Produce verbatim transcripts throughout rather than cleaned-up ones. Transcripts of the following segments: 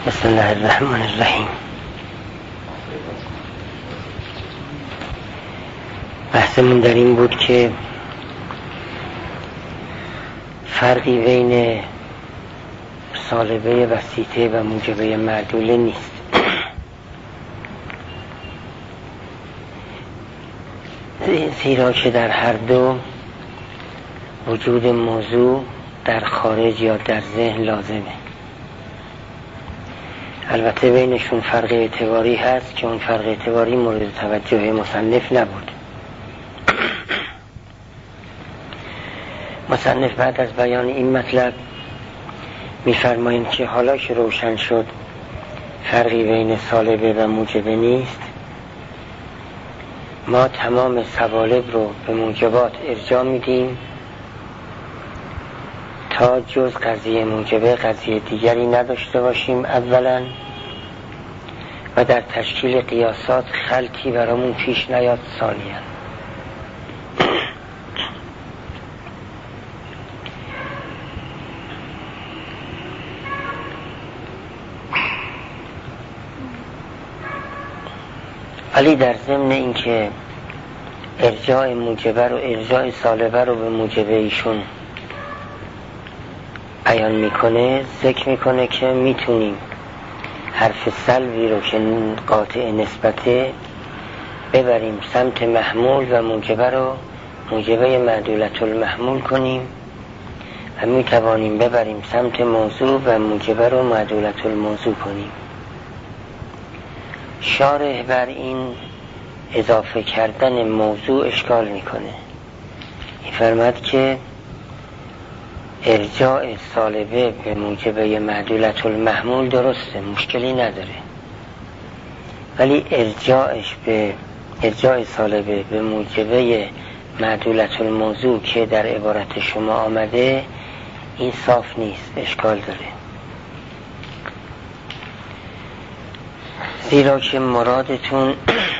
بسم الله الرحمن الرحیم. بحثمون در این بود که فرقی بین سالبه وسیطه و موجبه معدوله نیست. زیرا که در هر دو وجود موضوع در خارج یا در ذهن لازمه. البته بینشون فرق اعتباری هست که اون فرق اعتباری مورد توجه مصنف نبود. مصنف بعد از بیان این مطلب می‌فرمایند که حالا که روشن شد فرقی بین سالبه و موجبه نیست، ما تمام سوالب رو به موجبات ارجاع میدیم تا جز قضیه موجبه قضیه دیگری نداشته باشیم اولا، و در تشکیل قیاسات خلطی برامون پیش نیاد ثانیا. ولی در ضمن اینکه ارجاع موجبه رو ارجاع سالبه رو به موجبه ایشون بیان میکنه، ذکر میکنه که میتونیم حرف سلبی رو که قاطع نسبته ببریم سمت محمول و موجبه رو موجبه معدولت المحمول کنیم و میتوانیم ببریم سمت موضوع و موجبه رو معدولت الموضوع کنیم. شارح بر این اضافه کردن موضوع اشکال میکنه. میفرماد که ارجاع سالبه به موجبه معدولت المحمول درسته، مشکلی نداره، ولی ارجاعش به ارجاع سالبه به موجبه معدولت الموضوع که در عبارت شما آمده این صاف نیست، اشکال داره. زیرا که مرادتون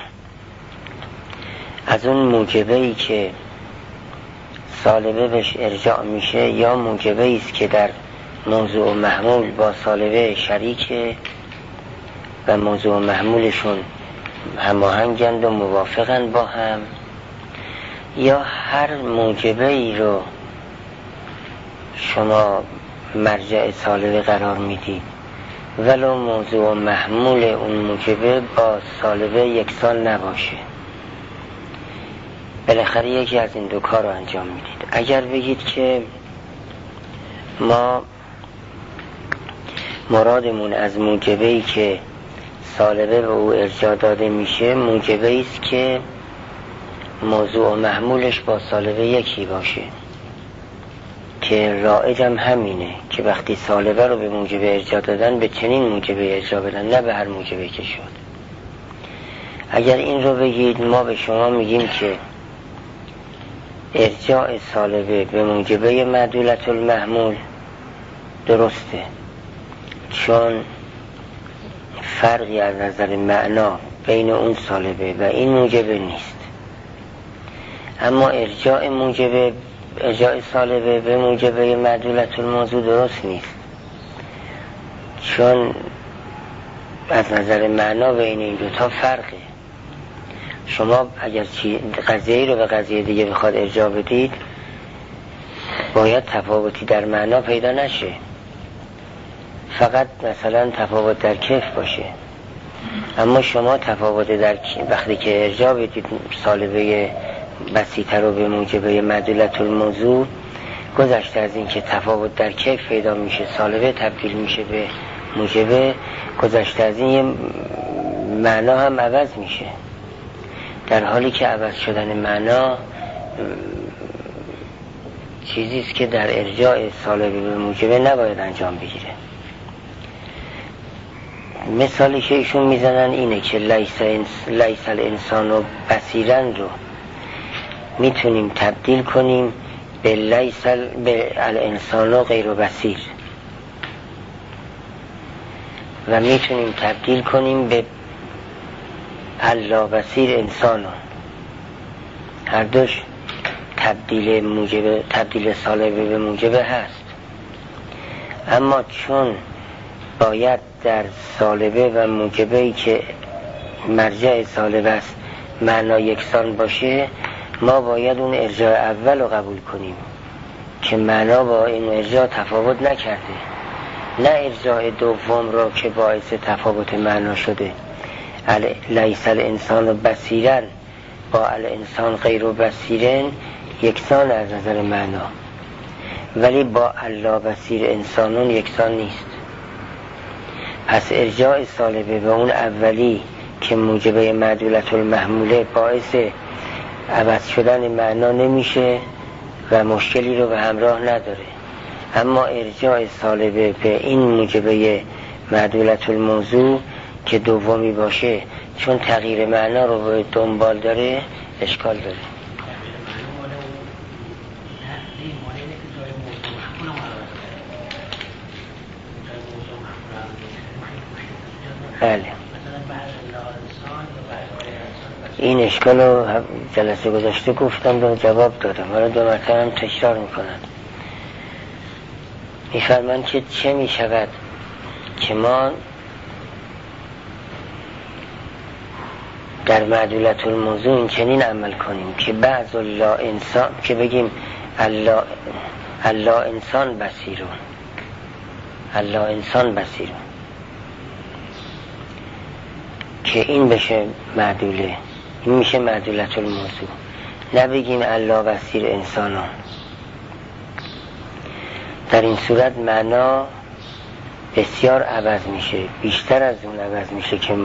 از اون موجبه‌ای که سالبه بهش ارجاع میشه یا موجبه است که در موضوع و محمول با سالبه شریکه و موضوع و محمولشون هماهنگند و موافقند با هم، یا هر موجبه ای رو شما مرجع سالبه قرار میدید ولو موضوع و محمول اون موجبه با سالبه یکسان نباشه، بالاخره یکی از این دو کار رو انجام میدید. اگر بگید که ما مرادمون از موجبه‌ای که سالبه به او ارجاع داده میشه موجبه‌ای است که موضوع و محمولش با سالبه یکی باشه، که رایجم همینه که وقتی سالبه رو به موجبه ارجاع دادن به چنین موجبه ارجاع بدن، نه به هر موجبه که شد. اگر این رو بگید ما به شما میگیم که ارجاع سالبه به موجبه معدولت المحمول درسته، چون فرقی از نظر معنا بین اون سالبه و این موجبه نیست. اما ارجاع موجبه ارجاع سالبه به موجبه معدولت الموضوع درست نیست، چون از نظر معنا بین این دوتا فرقه. شما اگر قضیه رو به قضیه دیگه بخواد ارجاع بدید باید تفاوتی در معنا پیدا نشه، فقط مثلا تفاوت در کیف باشه. اما شما تفاوت در وقتی که ارجاع بدید سالبه وسیطه رو به موجبه معدولت الموضوع، گذشته از این که تفاوت در کیف پیدا میشه سالبه تبدیل میشه به موجبه، گذشته از این یه معنا هم عوض میشه، در حالی که عوض شدن معنا چیزیست که در ارجاع سالبه به موجبه نباید انجام بگیره. مثالی که ایشون میزنن اینه که لیس, لیس الانسان و بصیرن رو میتونیم تبدیل کنیم به لیس الانسان و غیر بصیر، و میتونیم تبدیل کنیم به الا بصیر انسانو. هر دوش تبدیل موجبه تبدیل سالبه به موجبه هست، اما چون باید در سالبه و موجبه‌ای که مرجع سالبه است معنا یکسان باشه، ما باید اون ارجاع اول رو قبول کنیم که معنا با این ارجاع تفاوت نکرده، نه ارجاع دوم را که باعث تفاوت معنا شده. لیس الانسان بصیرا با الانسان غیر بصیرن یکسان از نظر معنا، ولی با الله بصیر انسانون یکسان نیست. پس ارجاع سالبه به اون اولی که موجبه معدولت المحموله باعث عوض شدن معنا نمیشه و مشکلی رو به همراه نداره، اما ارجاع سالبه به این موجبه معدولت الموضوع که دومی باشه چون تغییر معنا رو به دنبال داره اشکال داره. بله این اشکال رو جلسه گذاشته گفتم و جواب دادم، حالا دو مرتبه هم تکرار میکنن. میفرمان که چه میشود که ما در معدولت الموضوع این چنین عمل کنیم که بعض الله انسان که بگیم الله الله انسان بصیرون، الله انسان بصیرون، که این بشه معدوله، این میشه معدولت الموضوع. نبگیم الله بصیر انسانان. در این صورت معنا بسیار عوض میشه، بیشتر از اون عوض میشه که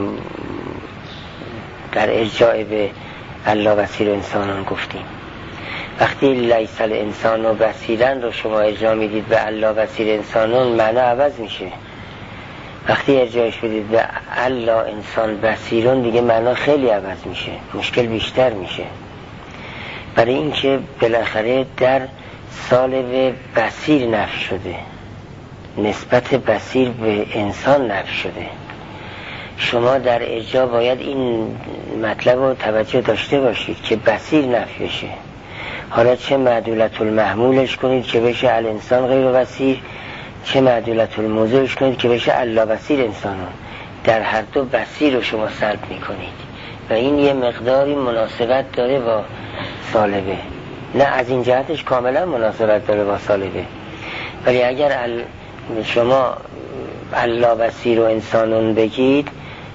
در ارجاع به الله بصیر انسانان گفتیم. وقتی لیس الانسان و بصیرن رو شما ارجاع میدید به الله بصیر انسانان، معنا عوض میشه. وقتی ارجاعش بدید به الله انسان بصیرون دیگه معنا خیلی عوض میشه، مشکل بیشتر میشه. برای اینکه بالاخره در سالب بصیر نفی شده، نسبت بصیر به انسان نفی شده. شما در ارجاع باید این مطلب رو توجه داشته باشید که بصیر نفی بشه. حالا چه معدولت المحمولش کنید که بشه الانسان غیر بصیر، چه معدولت الموضوعش کنید که بشه الله بصیر انسانان، در هر دو بصیر رو شما سلب میکنید و این یه مقداری مناسبت داره با سالبه. نه از این جهتش کاملا مناسبت داره با سالبه، ولی اگر ال... شما الله بصیر و انسانون بگید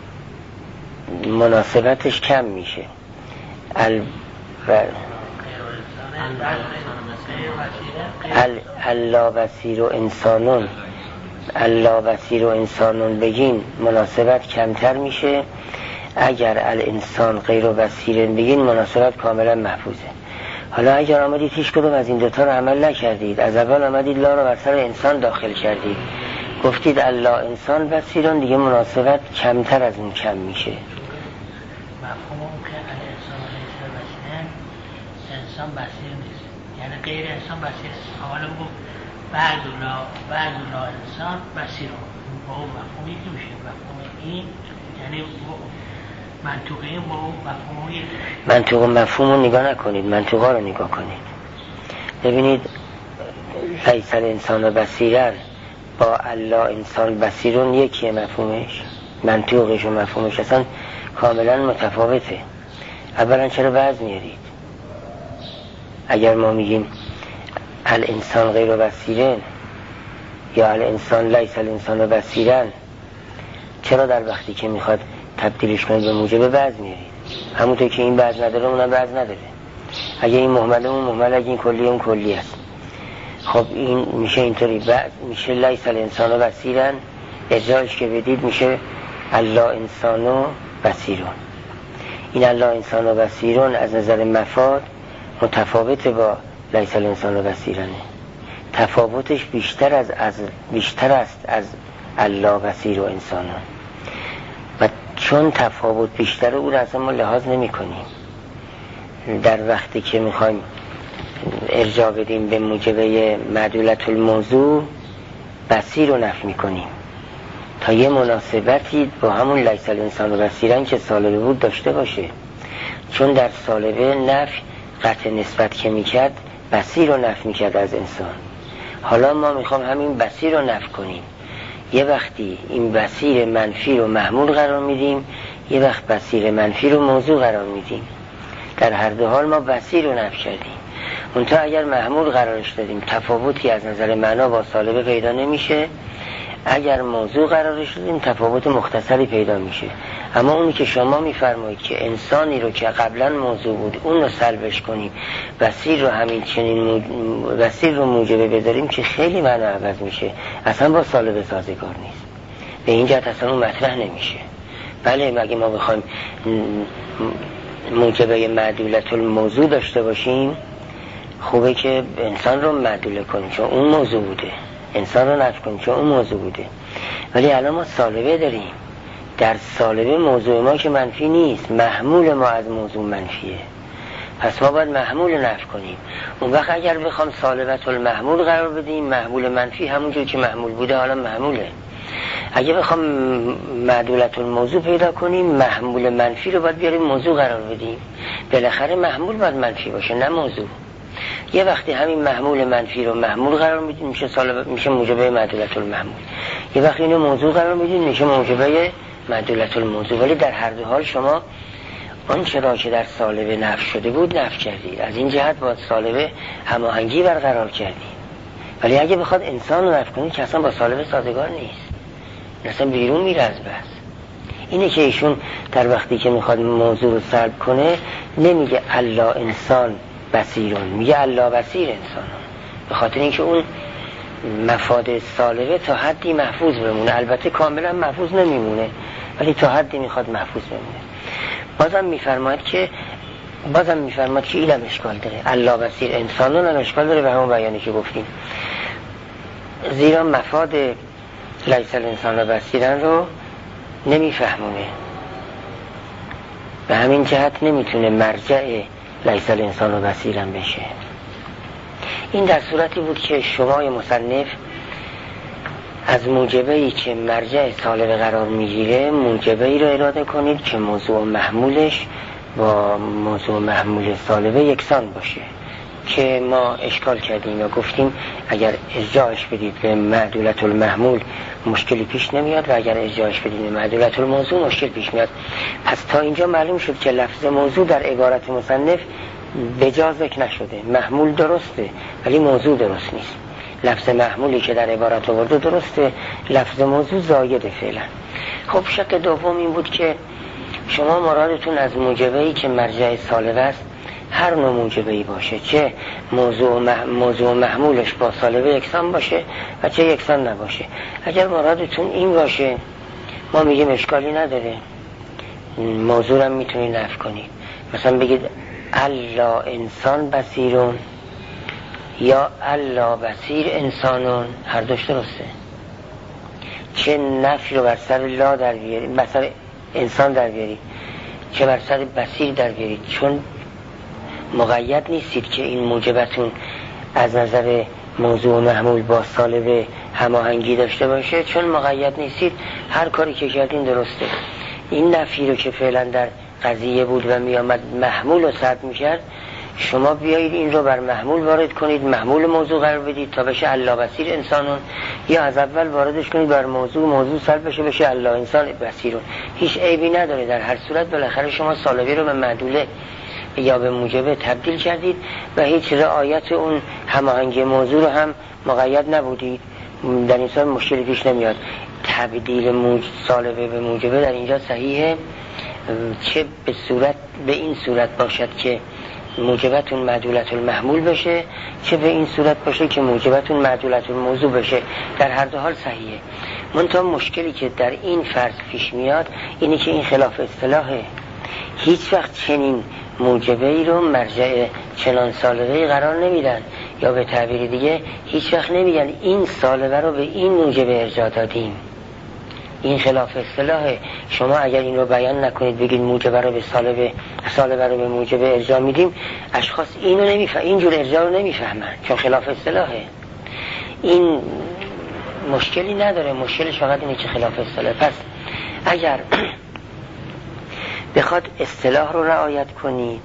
مناسبتش کم میشه. ال... و... ال... الله بصیر و انسانون الله بصیر و انسانون بگین مناسبت کمتر میشه. اگر الانسان غیر بصیرن بگین مناسبت کاملا محفوظه. حالا اگر آمدید هیچ کدوم از این دوتا رو عمل نکردید، از اول آمدید لا رو بر سر انسان داخل کردید، گفتید الله انسان بصیرون، دیگه مناسبت کمتر از اون کم میشه. مفهوم اون که الانسان غیر بصیرن، انسان بصیر نیست، یعنی غیر انسان بصیر است. حالا بگو بعض لا بعض لا انسان بصیرون، با اون مفهوم یکی میشه. مفهوم این یعنی منطوق این با اون مفهوم یکی. منطوق مفهوم رو نگاه نکنید، منطوقا رو نگاه کنید. ببینید لیس الانسان بصیرن با الله انسان بصیرون یکیه، مفهومش منطوقش و مفهومش اصلا کاملا متفاوته. اولا چرا بعض میارید؟ اگر ما میگیم الانسان غیر بصیرن یا الانسان لیس الانسان بصیرن، چرا در وقتی که میخواد تبدیلش کنید به موجب بعض میارید؟ همونطور که این بعض نداره اونم بعض نداره. اگه این مهمله اون مهمله، اگه این کلی اون کلی است. خب این میشه اینطوری، بعض میشه لیس الانسان بصیرن، ارجاعش که بدید میشه الله انسان بصیرون. این الله انسان بصیرون از نظر مفاد متفاوت با لیس الانسان بصیرنه. تفاوتش بیشتر از, از بیشتر است از الله بصیر و انسانان، و چون تفاوت بیشتره او را اصلا ما لحاظ نمی کنیم. در وقتی که میخوایم ارجاع بدیم به موجبه معدولت الموضوع، بصیر رو نفی میکنیم تا یه مناسبتی با همون لیس الانسان بصیرن که سالبه بود داشته باشه. چون در سالبه نفی قطع نسبت که میکرد، بصیر رو نفی میکرد از انسان. حالا ما میخوام همین بصیر رو نفی کنیم، یه وقتی این بصیر منفی رو محمول قرار میدیم، یه وقت بصیر منفی رو موضوع قرار میدیم. در هر دو حال ما بصیر رو نفی کردیم. منتها اگر محمول قرارش دادیم تفاوتی از نظر معنا با سالبه پیدا نمیشه، اگر موضوع قرارش دادیم تفاوت مختصری پیدا میشه. اما اونی که شما میفرمایید که انسانی رو که قبلا موضوع بود اون رو سلبش کنیم، بصیر رو همین چنین موج... بصیر رو موجبه بذاریم، که خیلی معنا عوض میشه، اصلا با سالبه سازگار نیست، به این جهت اصلا اون مطرح نمیشه. بله مگه ما بخوایم موجبه معدولت الموضوع داشته باشیم، خوبه که انسان رو معدوله کنیم چون اون موضوع بوده، انسان رو نفی کنیم چون اون موضوع بوده. ولی الان ما سالبه داریم، در سالبه موضوع ما که منفی نیست، محمول ما از موضوع منفیه، پس ما باید محمول نفی کنیم. اون وقت اگر بخوام سالبت المحمول قرار بدیم، محمول منفی همونجور که محمول بوده حالا محموله. اگه بخوام معدولت الموضوع پیدا کنیم، محمول منفی رو باید بیاریم موضوع قرار بدیم. بالاخره محمول باید منفی باشه نه موضوع. یه وقتی همین محمول منفی رو محمول قرار میدیم میشه سالب، میشه موجبه معدولت المحمول. یه وقتی اینو موضوع قرار میدیم میشه موجبه معدولت الموضوع. ولی در هر دو حال شما آنچه را که در سالبه نفی شده بود نفی کردید. از این جهت باید سالبه هماهنگی برقرار کردید. ولی اگه بخواد انسان رو نفی کنید که اصلا با سالبه سازگار نیست، اصلا بیرون میره از بحث. اینه که ایشون در وقتی که میخواد موضوع رو سلب کنه نمیگه الله انسان بصیرون، میگه الله بصیر انسانون، به خاطر اینکه اون مفاد سالبه تا حدی محفوظ بمونه. البته کاملا محفوظ نمیمونه ولی تا حدی میخواد محفوظ بمونه. بازم میفرماید که بازم میفرماید که اینم اشکال داره، الله بصیر انسانون هم اشکال داره به همون بیانی که گفتیم، زیرا مفاد لیس الانسان بصیرن رو نمیفهمونه، به همین جهت نمیتونه مرجع لیس الانسان بصیرن بشه. این در صورتی بود که شمای مصنف از موجبه‌ای که مرجع سالبه قرار میگیره موجبه‌ای رو اراده کنید که موضوع محمولش با موضوع محمول سالبه یکسان باشه، که ما اشکال کردیم و گفتیم اگر ارجاعش بدید به معدولت المحمول مشکلی پیش نمیاد و اگر ارجاعش بدید به معدولت الموضوع مشکل پیش میاد. پس تا اینجا معلوم شد که لفظ موضوع در عبارت مصنف بجا ذکر نشده. محمول درسته ولی موضوع درست نیست. لفظ محمولی که در عبارت آورده درسته، لفظ موضوع زایده فعلا. خب شک دوم این بود که شما مرادتون از موجبه‌ای که مرجع سالبه است هر نوع موجبه‌ای باشه، چه موضوع مح... موضوع محمولش با سالبه یکسان باشه و چه یکسان نباشه. اگر مرادتون این باشه ما میگیم اشکالی نداره، موضوع هم میتونید نفی کنید. مثلا بگید الله انسان بصیرون یا الله بصیر انسانون، هر دوش درسته. چه نفی رو بر سر لا در بیارید، بر سر انسان در بیارید، چه بر سر بصیر در بیارید، چون مقید نیستید که این موجبتون از نظر موضوع محمول با سالبه هماهنگی داشته باشه. چون مقید نیستید هر کاری که کردین درسته. این نفی رو که فعلا در قضیه بود و می آمد محمول رو سلب می کرد، شما بیایید این رو بر محمول وارد کنید، محمول موضوع قرار بدید تا بشه الله بصیر انسانون، یا از اول واردش کنید بر موضوع، موضوع سلب بشه بشه الله انسان بصیرون. هیچ عیبی نداره. در هر صورت بالاخره شما سالبه رو به معدوله یا به موجبه تبدیل کردید و هیچ رعایت اون هماهنگی موضوع رو هم مقید نبودید. در این صورت مشکلی پیش نمیاد. تبدیل موج سالبه به موجبه در اینجا صحیحه، چه به صورت به این صورت باشد که موجبتون معدولت المحمول بشه، چه به این صورت باشه که موجبتون معدولت الموضوع بشه. در هر دو حال صحیحه. منتها مشکلی که در این فرض پیش میاد اینه که این خلاف اصطلاحه. هیچ وقت چنین موجبه ای رو مرجع چنان سالبه قرار نمیدن، یا به تعبیر دیگه هیچ وقت نمیگن این سالبه رو به این موجبه ارجاع دادیم. این خلاف اصطلاحه. شما اگر این رو بیان نکنید بگید موجبه رو به سالبه سالبه رو به موجبه ارجاع میدیم، اشخاص اینو نمیفهمن، اینجور ارجاع رو نمیفهمن چون خلاف اصطلاحه. این مشکلی نداره، مشکلش فقط اینه که خلاف اصطلاحه. پس اگر بخواد اصطلاح رو رعایت کنید،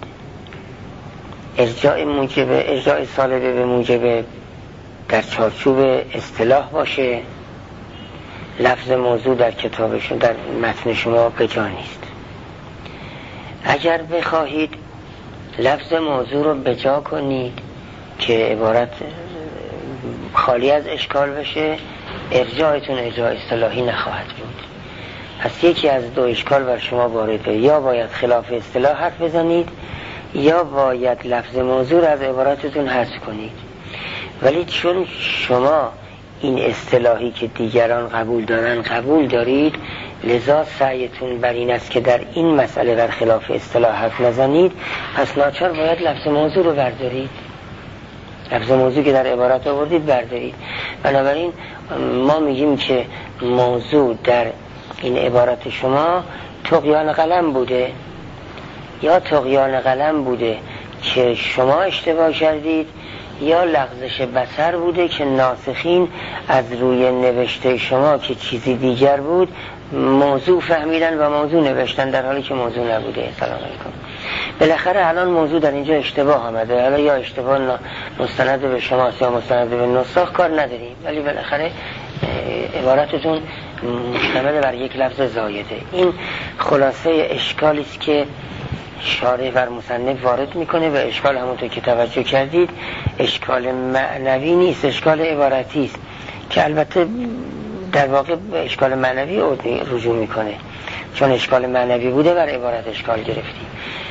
ارجاع موجبه ارجاع سالبه به موجبه در چارچوب اصطلاح باشه لفظ موضوع در کتابشون در متن شما به جا نیست. اگر بخواهید لفظ موضوع رو به جا کنید که عبارت خالی از اشکال بشه، ارجاعتون ارجاع اصطلاحی نخواهد بود. پس یکی از دو اشکال بر شما وارده، یا باید خلاف اصطلاح حرف بزنید یا باید لفظ موضوع از عباراتتون حذف کنید. ولی چون شما این اصطلاحی که دیگران قبول دارن قبول دارید، لذا سعیتون بر این است که در این مسئله در خلاف اصطلاح حرف نزنید، پس ناچار باید لفظ موضوع رو بردارید. لفظ موضوع که در عبارات آوردید بردارید. بنابراین ما میگیم که موضوع در این عبارات شما طغیان قلم بوده، یا طغیان قلم بوده که شما اشتباه کردید، یا لغزش بصر بوده که ناسخین از روی نوشته شما که چیزی دیگر بود موضوع فهمیدن و موضوع نوشتن در حالی که موضوع نبوده. سلام علیکم. بالاخره الان موضوع در اینجا اشتباه آمده، حالا یا اشتباه مستند به شماست یا مستند به نساخ، کار نداریم، ولی بالاخره عبارتتون مشتمل بر یک لفظ زایده. این خلاصه اشکالی است که شارح بر مصنف وارد میکنه و اشکال همونطور که توجه کردید اشکال معنوی نیست، اشکال عبارتی است که البته در واقع اشکال معنوی رجوع میکنه، چون اشکال معنوی بوده بر عبارت اشکال گرفتیم.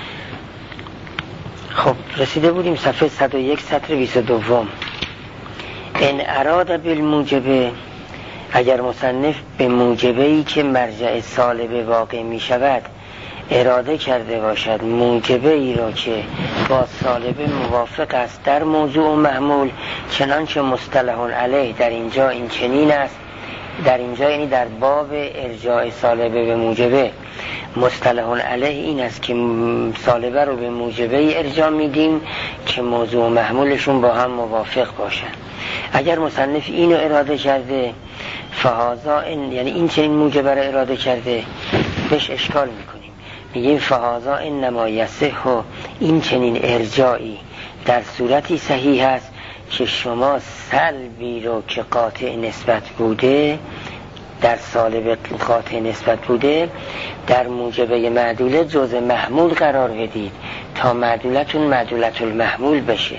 خب رسیده بودیم صفحه صد و یک سطر بیست و دو. ان اراد بالموجبه، اگر مصنف به موجبه‌ای که مرجع سالب واقع می شود اراده کرده باشد، موجبه‌ای را که با سالب موافق است در موضوع و محمول، چنانچه مصطلح علیه در اینجا این چنین است، در اینجا یعنی در باب ارجاع سالبه به موجبه، مصطلح علیه این است که سالبه رو به موجبه ارجاع میدیم که موضوع و محمولشون با هم موافق باشن. اگر مصنف اینو اراده کرده فهازا این، یعنی این چنین موجبه رو اراده کرده، بهش اشکال میکنیم، میگیم فهازا این نمایسه و این چنین ارجاعی در صورتی صحیح است که شما سلبی رو که قاطع نسبت بوده، در سالب قاطع نسبت بوده، در موجبه معدوله جزء محمول قرار بدید تا معدولتون معدولت المحمول بشه.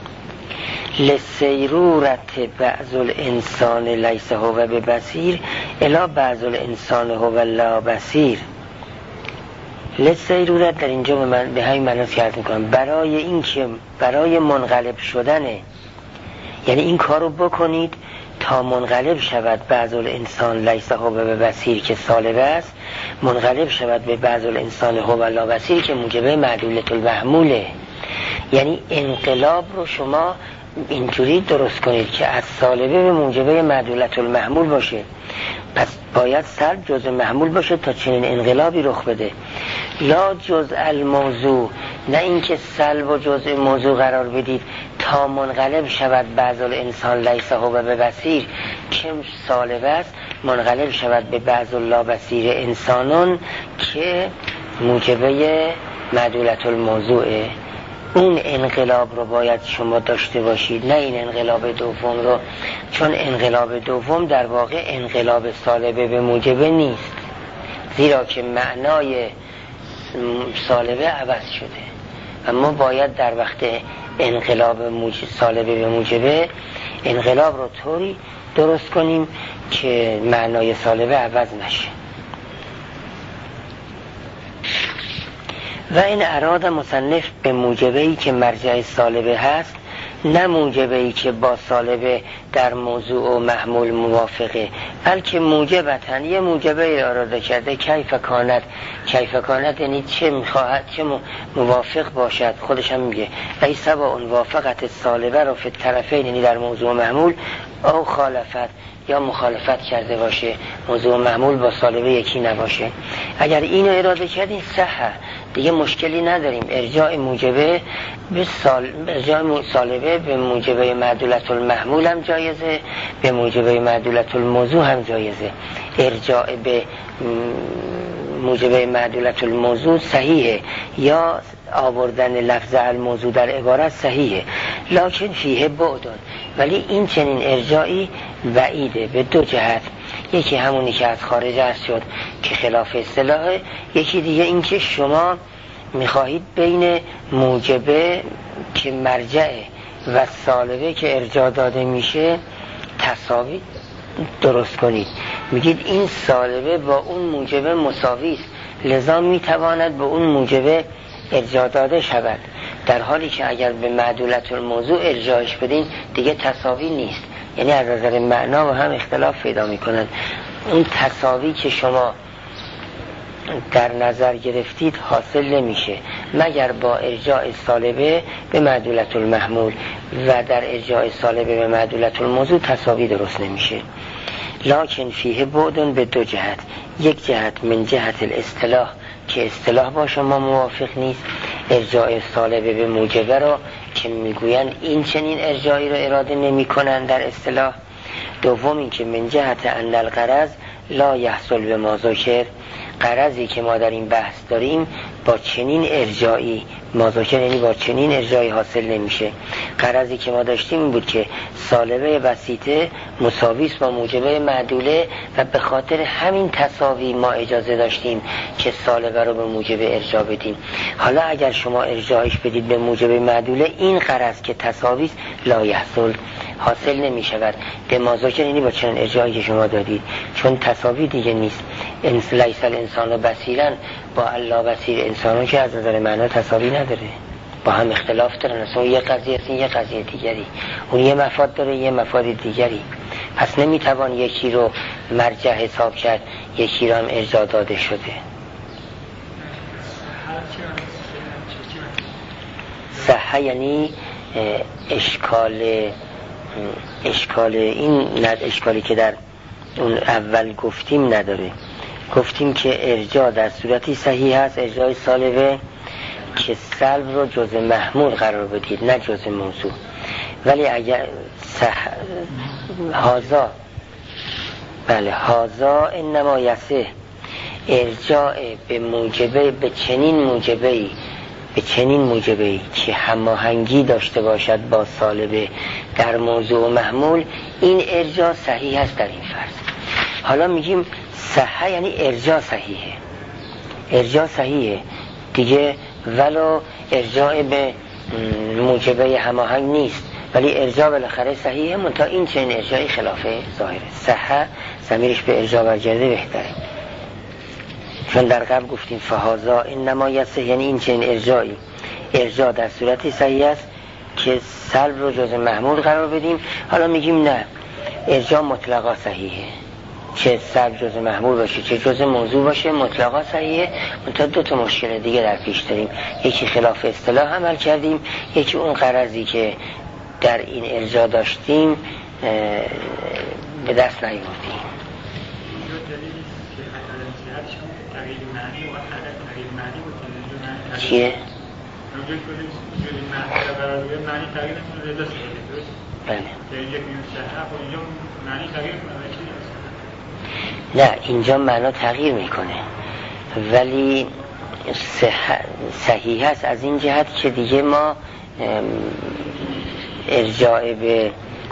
لسیرورت بعض الانسان لیس هو ببصیر الا بعض الانسان هو لا بصیر. لسیرورت در اینجا به, من به همین معنی عرض میکنم، برای این که برای منقلب شدنه، یعنی این کار رو بکنید تا منقلب شود بعض الانسان لیس هو ببصیر که سالبه است، منقلب شود به بعض الانسان هو لا بصیر که موجبه معدولت المحموله. یعنی انقلاب رو شما اینجوری درست کنید که از سالبه به موجبه معدولت المحمول باشه، پس باید سلب جزء محمول باشه تا چنین انقلابی رخ بده. لا جزء الموضوع، نه اینکه سلب و جزء موضوع قرار بدید تا منقلب شود بعض الانسان لیس هو ببصیر که سالبه است، منقلب شود به بعض لا بصیر انسانون که موجبه معدولت الموضوعه. اون انقلاب رو باید شما داشته باشید، نه این انقلاب دوم رو، چون انقلاب دوم در واقع انقلاب سالبه به موجبه نیست، زیرا که معنای سالبه عوض شده و ما باید در وقت انقلاب موجب سالبه به موجبه انقلاب رو طوری درست کنیم که معنای سالبه عوض نشه. و این اراد مصنف به موجبه‌ای که مرجع سالبه هست، نه موجبه‌ای که با سالبه در موضوع و محمول موافقه، بلکه موجبتن یه موجبه اراده کرده. کیف کانت، کیف کانت یعنی چه میخواهد، چه موافق باشد. خودش هم میگه ای سبا اون وافقت سالبه رو فی الطرفین، یعنی در موضوع و محمول، او خالفت یا مخالفت کرده باشه، موضوع و محمول با سالبه یکی نباشه. اگر اینو اراده کردین صحه، دیگه مشکلی نداریم. ارجاع موجبه به سال... ارجاع سالبه به موجبه معدولت المحمول هم جایزه، به موجبه معدولت الموضوع هم جایزه. ارجاع به موجبه معدولت الموضوع صحیحه، یا آوردن لفظ الموضوع در عبارت صحیحه، لکن فیه بعدن، ولی این چنین ارجاعی بعیده به دو جهت. یکی همونی که از خارج هست شد که خلاف اصطلاحه، یکی دیگه این که شما میخواهید بین موجبه که مرجعه و سالبه که ارجاع داده میشه تساوی درست کنید. میگید این سالبه با اون موجبه مساوی است، لذا میتواند به اون موجبه ارجاع داده شود، در حالی که اگر به معدولت الموضوع ارجاعش بدین دیگه تساوی نیست، یعنی از نظر معنا و هم اختلاف پیدا میکنند. اون تساوی که شما در نظر گرفتید حاصل نمیشه مگر با ارجاع سالبه به معدولت المحمول، و در ارجاع سالبه به معدولت الموضوع تساوی درست نمیشه. لکن فیه بعدن به دو جهت، یک جهت من جهت الاصطلاح که اصطلاح با شما موافق نیست، ارجاع سالبه به موجبه را که میگویند این چنین ارجاعی را اراده نمی کنند در اصطلاح. دوم این که من جهت ان الغرض لا یحصل به ما ذکر، غرضی که ما در این بحث داریم با چنین ارجاعی ما ذکر یعنی با چنین ارجاعی حاصل نمیشه. غرضی که ما داشتیم این بود که سالبه بسیطه مساوی است با موجبه معدوله و به خاطر همین تساوی ما اجازه داشتیم که سالبه رو به موجبه ارجاع بدیم. حالا اگر شما ارجاعش بدید به موجبه معدوله، این غرض که تساوی است لا یحصل حاصل نمی شود به ما ذکر یعنی با چنین ارجاعی که شما دادید، چون تساوی دیگه نیست. انس لیس الانسان بصیرا با الله بصیر، انسانو که از نظر معنا تساوی نداره، با هم اختلاف دارن، اصلا یه قضیه است یه قضیه دیگری، اون یه مفاد داره یه مفاد دیگری، پس نمیتوان یکی رو مرجع حساب کرد یکی رو هم ارجاع داده شده. صحه یعنی اشکال اشکال این ند اشکالی که در اون اول گفتیم نداره. گفتیم که ارجاع در صورتی صحیح هست، ارجاع سالبه که سلب رو جزء محمول قرار بدید نه جزء موضوع. ولی اگر صح... هازا بله هازا انما یسه ارجاع به موجبه به چنین موجبه‌ای به چنین موجبه‌ای که هماهنگی داشته باشد با سالبه در موضوع و محمول، این ارجاع صحیح است در این فرض. حالا میگیم صحه یعنی ارجاع صحیحه، ارجاع صحیحه دیگه، ولو ارجاع به موجبه هماهنگ نیست ولی ارجاع بالاخره صحیحه، منتها این چنین ارجاعی خلاف ظاهره. صحه ضمیرش به ارجاع برگرده بهتره، چون در قبل گفتیم فهازا انما یسه یعنی این چنین ارجاعی ارجاع در صورتی صحیح است که سلب رو جزء محمول قرار بدیم. حالا میگیم نه، ارجاع مطلقا صحیحه، چه سلب جزء محمول باشه چه جزء موضوع باشه مطلقا صحیحه. منتها دو تا مشکل دیگه در پیش داریم، یکی خلاف اصطلاح عمل کردیم، یکی اون غرضی که در این ارجاع داشتیم به دست نیاوردیم. چیه؟ بله. نه اینجا معنا تغییر میکنه ولی صحیح هست از این جهت که دیگه ما ارجاع به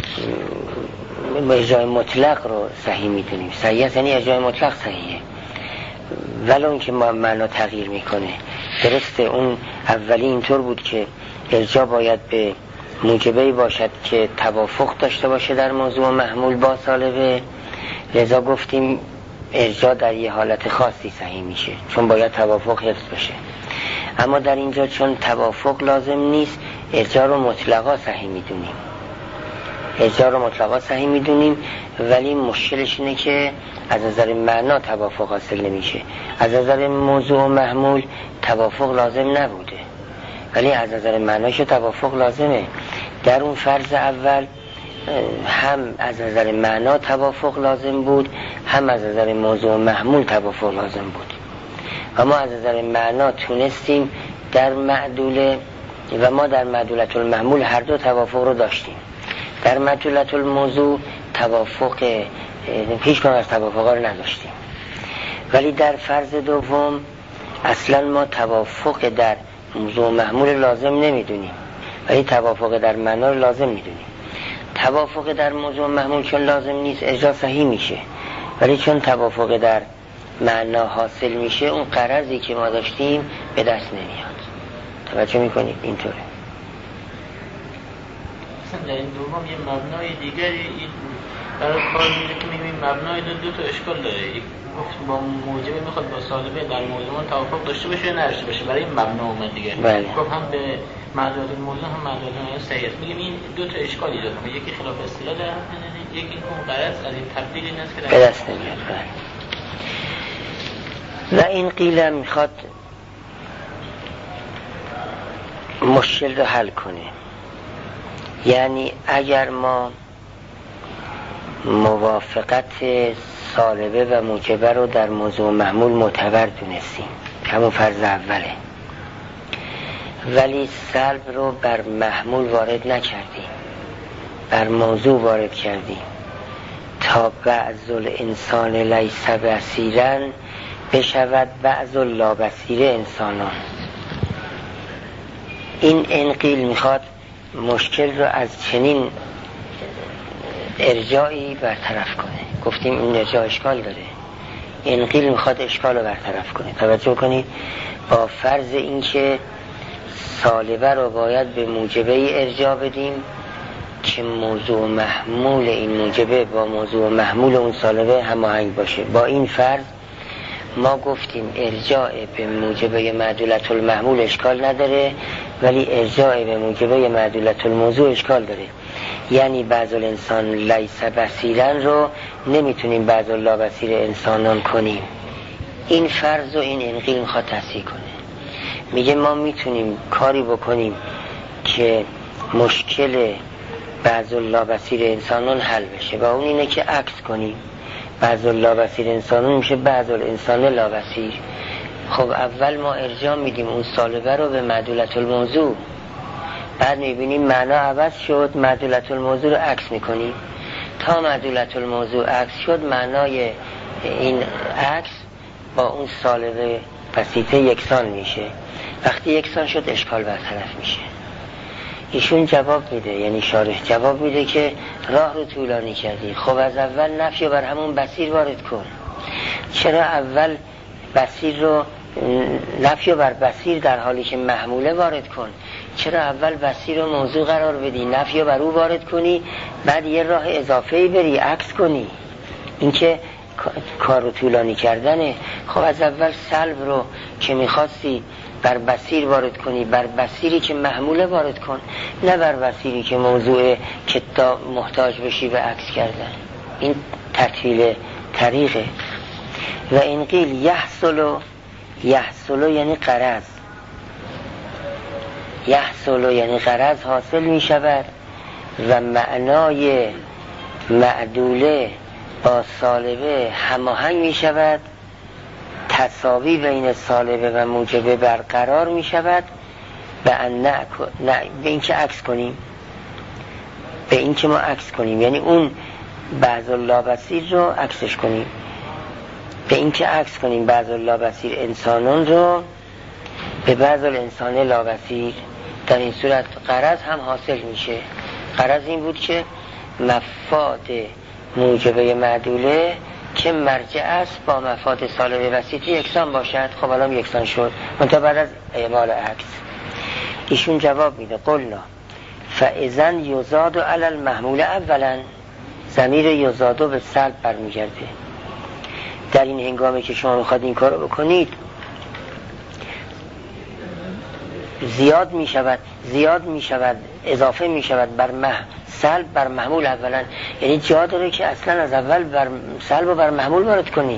ارجاع مطلق رو صحیح میدونیم. صحیح هست یعنی ارجاع مطلق صحیحه، ولی اون که ما معنا تغییر میکنه. درسته اون اولی اینطور بود که ارجاع باید به موجبه‌ای باشد که توافق داشته باشه در موضوع محمول با سالبه، لذا گفتیم ارجاع در یه حالت خاصی صحیح میشه چون باید توافق حفظ بشه. اما در اینجا چون توافق لازم نیست، ارجاع رو مطلقا صحیح میدونیم ارجاع رو مطلقا صحیح میدونیم ولی مشکلش اینه که از نظر معنا توافق حاصل نمیشه. از نظر موضوع و محمول توافق لازم نبوده ولی از نظر معناش توافق لازمه. در اون فرض اول هم از نظر معنا توافق لازم بود، هم از نظر موضوع و محمول توافق لازم بود. اما از نظر معنا تونستیم در معدوله و ما در معدولت المحمول هر دو توافق رو داشتیم. در معدولت الموضوع توافق هیچ کنون از توافق رو نداشتیم، ولی در فرض دوم اصلا ما توافق در موضوع محمول لازم نمیدونیم ولی توافق در معنا رو لازم میدونیم. توافق در موضوع محمول چون لازم نیست ارجاع صحیح میشه، ولی چون توافق در معنا حاصل میشه اون غرضی که ما داشتیم به دست نمیاد. توجه میکنید؟ اینطوره. مثلا در این دوم یه مبنای دیگری برای کار میده که میگیم مبنای دو, دو تا اشکال داره. یک گفت با موجبه میخواد با سالبه در موضوع توافق داشته باشه یا نداشته باشه. برای این مبنا اومد دیگه. بله. گفت هم به معدود الموضوع هم معدود الموضوع صحیح است. میگیم این دو تا اشکالی داره. یکی خلاف اصطلاح داره، یکی این اون غرض از این تبدیل این است که به دست نمیاد. و این قیل میخواد مشکل رو حل کنه. یعنی اگر ما موافقت سالبه و موجبه رو در موضوع محمول معتبر دونستیم، همون فرض اوله، ولی سلب رو بر محمول وارد نکردیم، بر موضوع وارد کردیم تا بعض الانسان لیس بصیرا بشود بعض اللابصیر انسانان. این انقیل میخواد مشکل رو از چنین ارجاعی برطرف کنه. گفتیم این ارجاع اشکال داره، انقیل میخواد اشکال رو برطرف کنه. توجه کنید، با فرض این که سالبه رو باید به موجبه ارجاع بدیم که موضوع محمول این موجبه با موضوع محمول اون سالبه هماهنگ باشه. با این فرض ما گفتیم ارجاع به موجبه معدولت المحمول اشکال نداره، ولی ارجاع به موجبه معدولت الموضوع اشکال داره. یعنی بعض الانسان لیس بصیرا رو نمیتونیم بعض اللابصیر انسانان کنیم. این فرض و این انقیل میخواد تصحیح کنه. میگه ما میتونیم کاری بکنیم که مشکل بعض اللابصیر انسانان حل بشه، و اون اینه که عکس کنیم. بعض اللابصیر انسانان میشه بعض الانسان لابصیر. خب اول ما ارجاع میدیم اون سالبه رو به معدولت الموضوع، بعد میبینیم معنا عوض شد، معدولت الموضوع رو عکس میکنیم. تا معدولت الموضوع عکس شد، معنای این عکس با اون سالبه بسیطه یکسان میشه. وقتی یکسان شد اشکال برطرف میشه. ایشون جواب میده، یعنی شارح جواب میده که راه رو طولانی کردی. خب از اول نفی بر همون بصیر وارد کن. چرا اول بصیر رو نفی بر بصیر در حالی که محموله وارد کن؟ چرا اول بصیر رو موضوع قرار بدی، نفی بر او وارد کنی، بعد یه راه اضافه‌ای بری عکس کنی؟ این که کار رو طولانی کردنه. خب از اول سلب رو که میخواستی بر بصیر وارد کنی، بر بصیری که محموله وارد کن، نه بر بصیری که موضوع که تا محتاج بشی به عکس کردن. این تطویل طریقه. و این قیل یحصلو، یحصلو یعنی غرض، یحصلو یعنی غرض حاصل می شود و معنای معدوله با سالبه هماهنگ می شود، تساوی بین سالبه و موجبه برقرار می شود. به به این که عکس کنیم، به این که ما عکس کنیم، یعنی اون بعض اللابصیر رو عکسش کنیم، به این که عکس کنیم بعض اللابصیر انسانان رو به بعض الانسان لابصیر. در این صورت غرض هم حاصل میشه. غرض این بود که مفاد موجبه معدوله که مرجع است با مفاد سالبه وسیطه یکسان باشد. خب الان یکسان شد، منتها بعد از اعمال عکس. ایشون جواب میده قلنا فاذن یزاد علی المحمول اولا، ضمیر یزادو به سلب برمیگرده. در این هنگامی که شما میخواد این کارو بکنید زیاد میشود، زیاد میشود، اضافه میشود بر مح سلب بر محمول اولا. یعنی جا داره که اصلا از اول بر سلب و بر محمول وارد کنید،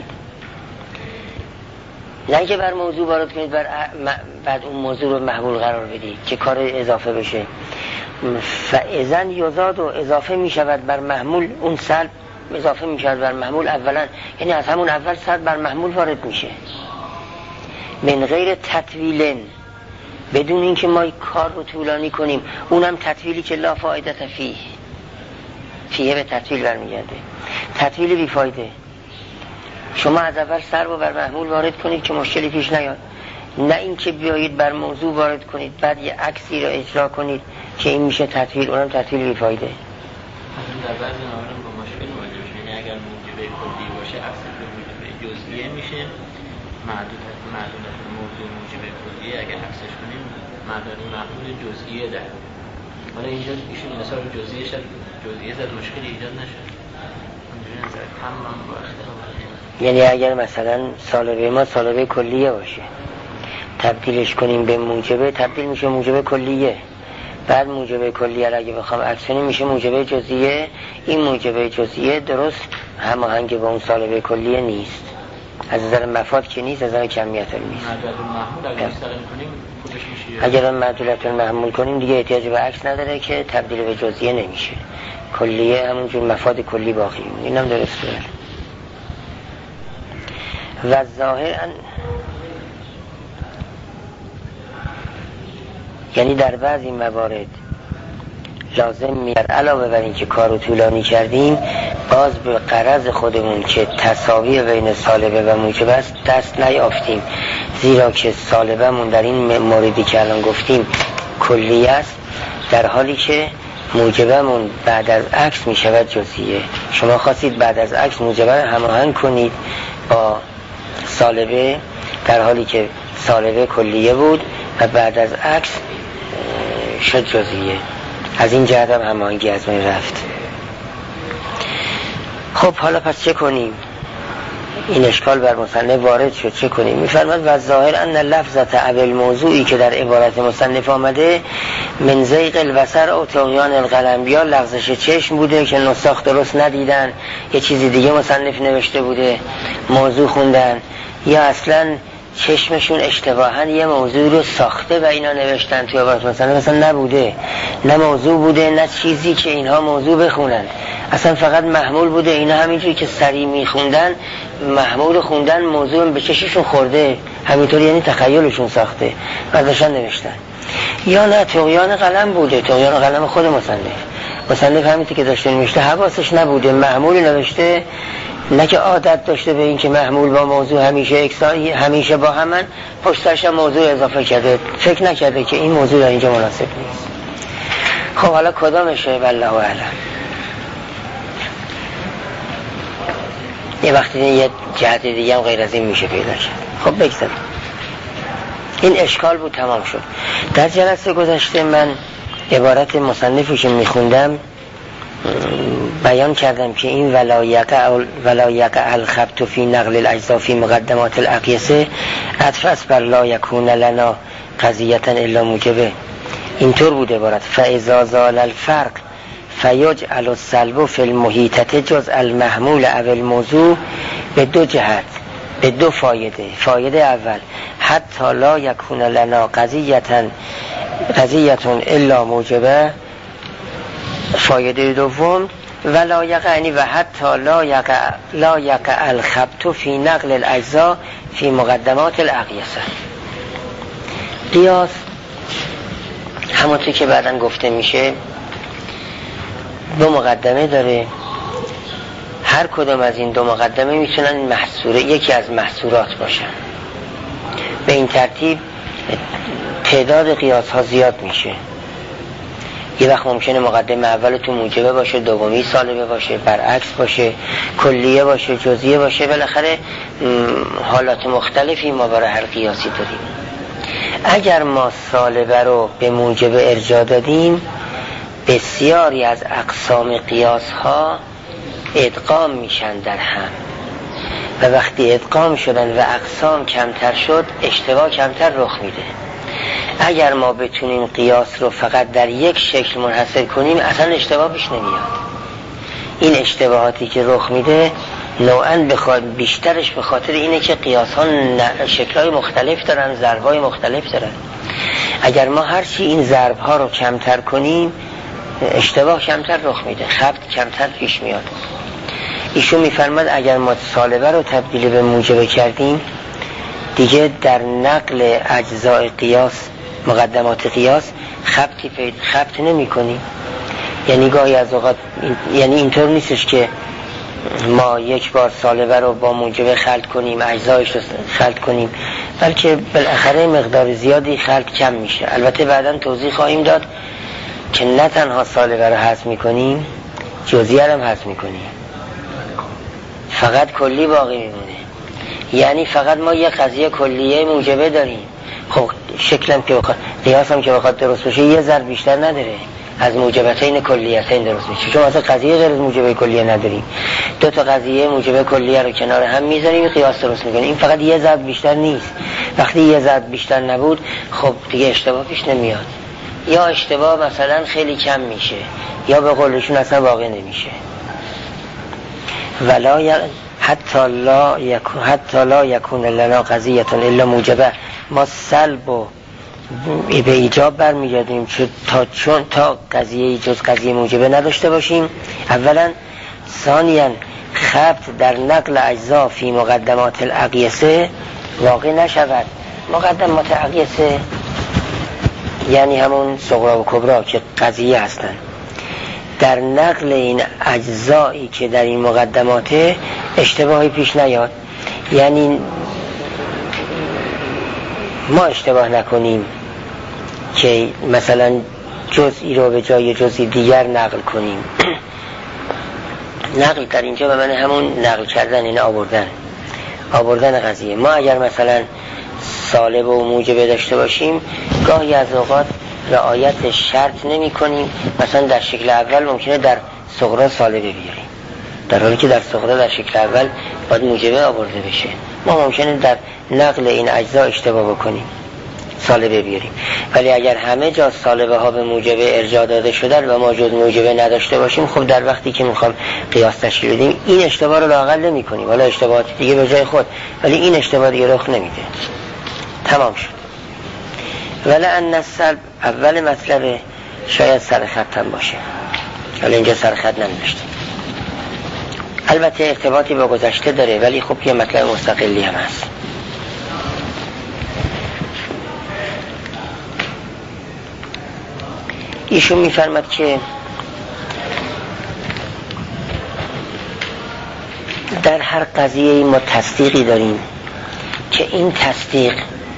نه که بر موضوع وارد کنید بر بعد اون موضوع رو محمول قرار بدید که کار اضافه بشه. فاذن یزاد و اضافه میشود بر محمول، اون سلب اضافه میشود بر محمول اولا، یعنی از همون اول سلب بر محمول وارد میشه. من غیر تطویل، بدون اینکه ما کار رو طولانی کنیم. اونم تطویلی که لا فایده فیه، فیه به تطویل برمیگرده، تطویل بی فایده. شما از اول سر رو بر محمول وارد کنید که مشکلی پیش نیاد، نه اینکه بیایید بر موضوع وارد کنید بعد یه عکسی رو اجرا کنید که این میشه تطویل، اونم تطویل بی فایده. در بعضی موارد با مشکل مواجه میشید. اگر موجبه کلی باشه عکس به جزئیه میشه معدودت معدودت موضوع موجب کلیه اگه عکسش کنیم معدود محمول جزئیه در حالا اینجا ایشون مثال جزئیه شد جزئیه زد مشکلی ایجاد نشه اونجوری نظر کم من با اختلاف یعنی اگر مثلا سالبه ما سالبه کلیه باشه تبدیلش کنیم به موجبه تبدیل میشه موجبه کلیه بعد موجبه کلیه اگه بخوام عکس کنیم میشه موجبه جزئیه این موجبه جزئیه درست هماهنگ با اون سالبه کلیه نیست از نظر مفاد که نیست از نظر کمیت هم نیست اگر معدولت المحمول کنیم دیگه احتیاج به عکس نداره که تبدیل به جزئیه نمیشه کلیه همونجور مفاد کلی باقی این هم درسته و ظاهرا یعنی در بعضی موارد لازم میاد علاوه بر این که کارو طولانی کردیم باز به غرض خودمون که تساوی بین سالبه و موجبه است دست نیافتیم زیرا که سالبه‌مون در این موردی که الان گفتیم کلی است در حالی که موجبه‌مون بعد از عکس میشود جزئیه شما خواستید بعد از عکس موجبه رو هماهنگ کنید با سالبه در حالی که سالبه کلیه بود و بعد از عکس شد جزئیه از این جهت هم هماهنگی از من رفت خب حالا پس چه کنیم این اشکال بر مصنف وارد شد چه کنیم میفرماد و ظاهر ان لفظت اول موضوعی که در عبارت مصنف آمده من زیغ البصر او طغیان القلم یا لغزش چشم بوده که نساخ درست ندیدن یه چیزی دیگه مصنف نوشته بوده موضوع خوندن یا اصلا چشمشون اشتباهاً یه موضوع رو ساخته و اینا نوشتن توی عبارت مصنف مثلا نبوده نه موضوع بوده نه چیزی که اینها موضوع بخونن اصلا فقط محمول بوده اینا همینجوری که سریع میخوندن محمول خوندن موضوع به چششون خورده همینطوری یعنی تخیلشون ساخته و ازشان نوشتن یا نه طغیان قلم بوده طغیان قلم خود مصنف مصنف همینطور که داشته نوشته حواسش نبوده محمول نوشته نه که عادت داشته به این که محمول با موضوع همیشه اکسایی همیشه با همن پشت سرش موضوع اضافه کرده فکر نکرده که این موضوع در اینجا مناسب نیست خب حالا کدامشه والله اعلم یه وقتی یه جهت دیگه هم غیر از این میشه پیدا کرد خب بگذاریم این اشکال بود تمام شد در جلسه گذشته من عبارت مصنفی که میخوندم بیان کردم که این ولا یقع الخبط فی نقل الاجزا فی مقدمات الاقیسه عطف است بر لا یکون لنا قضیة الا موجبه اینطور بود عبارت فاذا زال الفرق فیجعل السلب فی المحیطه جز المحمول او الموضوع به دو جهت به دو فایده فایده اول حتی لا یکون لنا قضیة قضیة الا موجبه فایده دوم ولا یقعنی و حتی لا یقع لا یقع الخبط فی نقل الاجزا فی مقدمات الاقیسه قیاس همونطور که بعداً گفته میشه دو مقدمه داره هر کدام از این دو مقدمه میتونن محصوره یکی از محصورات باشن به این ترتیب تعداد قیاس ها زیاد میشه یه وقت ممکنه مقدمه اول تو موجبه باشه دومی سالبه باشه برعکس باشه کلیه باشه جزئیه باشه بالاخره حالات مختلفی ما برای هر قیاسی داریم اگر ما سالبه رو به موجبه ارجاع دادیم بسیاری از اقسام قیاس ها ادغام میشن در هم و وقتی ادغام شدن و اقسام کمتر شد اشتباه کمتر رخ میده اگر ما بتونیم قیاس رو فقط در یک شکل منحصر کنیم اصلا اشتباه پیش نمیاد این اشتباهاتی که رخ میده نوعاً بخواد بیشترش به خاطر اینه که قیاس ها شکل‌های مختلف دارن ضرب‌های مختلف دارن اگر ما هرچی این ضرب‌ها رو کمتر کنیم اشتباه کمتر رخ میده خبط کمتر پیش میاد ایشون میفرماد اگر ما سالبه رو تبدیل به موجبه کردیم دیگه در نقل اجزای قیاس مقدمات قیاس خبطی پیدا خبط نمی کنیم یعنی گاهی از اوقات یعنی اینطور نیستش که ما یک بار سالبه رو با موجبه خلط کنیم اجزایش رو خلط کنیم بلکه بالاخره مقدار زیادی خلط کم میشه البته بعداً توضیح خواهیم داد که نه تنها سالبه رو حذف میکنیم جزئیه هم حذف میکنیم فقط کلی باقی میمونه. یعنی فقط ما یه قضیه کلیه موجبه داریم. خب شکلم که بخواد قیاس هم که بخواد درست باشه یه ذره بیشتر نداره از موجبتین کلیتین درست میشه، چون اصلا قضیه غیر از موجبه کلیه نداریم. دو تا قضیه موجبه کلیه رو کنار هم میذاریم قیاس درست میکنیم. این فقط یه ذره بیشتر نیست. وقتی یه ذره بیشتر نبود خب دیگه اشتباه پیش نمیاد، یا اشتباه مثلا خیلی کم میشه یا به قولشون اصلا واقع نمیشه. ولا ی... حتی لا یکون حتی لا یکون لنا قضیه الا موجبه. ما سلب و به ایجاب برمیگردیم تا چون تا قضیه جز قضیه موجبه نداشته باشیم. اولا. ثانیا خبط در نقل اجزا فی مقدمات الاقیسه واقع نشود. مقدمات اقیسه یعنی همون صغرا و کبرا که قضیه هستن. در نقل این اجزایی که در این مقدمات اشتباهی پیش نیاد، یعنی ما اشتباه نکنیم که مثلا جزئی رو به جای جزئی دیگر نقل کنیم. نقل در اینجا به معنی همون نقل کردن، این آوردن آوردن قضیه. ما اگر مثلا سالب و موجبه داشته باشیم گاهی از اوقات رعایت شرط نمی کنیم. مثلا در شکل اول ممکنه در صغرا سالبه بیاریم، در حالی که در صغرا در شکل اول باید موجبه آورده بشه. ما ممکنه در نقل این اجزا اشتباه بکنیم سالبه بیاریم، ولی اگر همه جا سالبه ها به موجبه ارجاع داده شدن و ما جز موجبه نداشته باشیم، خب در وقتی که میخوام قیاس تشکیل بدیم این اشتباه رو لااقل نمی کنیم، حالا اشتباهات دیگه به جای خود، ولی این اشتباه دیگه رخ نمیده. تمام شد. ولی ان السلب اول مطلب شاید سر خط هم باشه، ولی اینجا سر خط ننوشته. البته ارتباطی با گذشته داره ولی خب یه مطلب مستقلی هم هست. ایشون میفرماد که در هر قضیه ما تصدیقی داریم که این تصدیق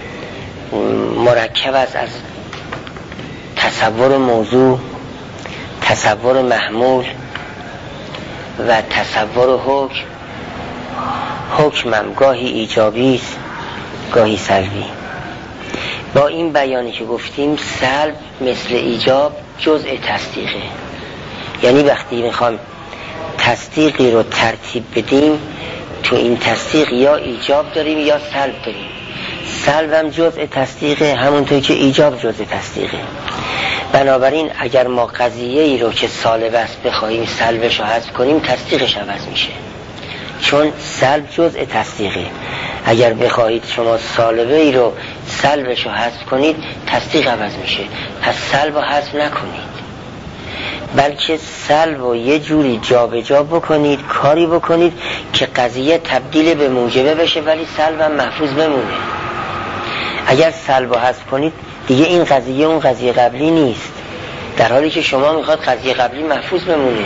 مرکب است از تصور موضوع، تصور محمول و تصور حکم. حکمم گاهی ایجابی است گاهی سلبی. با این بیانی که گفتیم سلب مثل ایجاب جزء تصدیقه، یعنی وقتی میخوام تصدیقی رو ترتیب بدیم تو این تصدیق یا ایجاب داریم یا سلب داریم. سلب هم جزء تصدیقه همونطور که ایجاب جزء تصدیقه. بنابراین اگر ما قضیه ای رو که سالب است بخواهیم سلبش رو حذف کنیم تصدیقش عوض میشه، چون سلب جزء تصدیقه. اگر بخواهید شما سالبه ای رو سلبش رو حذف کنید تصدیق عوض میشه. پس سلب رو حذف نکنید، بلکه سلب رو یه جوری جا به جا بکنید، کاری بکنید که قضیه تبدیل به موجبه بشه ولی سلب هم محفوظ بمونه. اگر سلب رو حذف کنید دیگه این قضیه اون قضیه قبلی نیست، در حالی که شما میخواد قضیه قبلی محفوظ بمونه.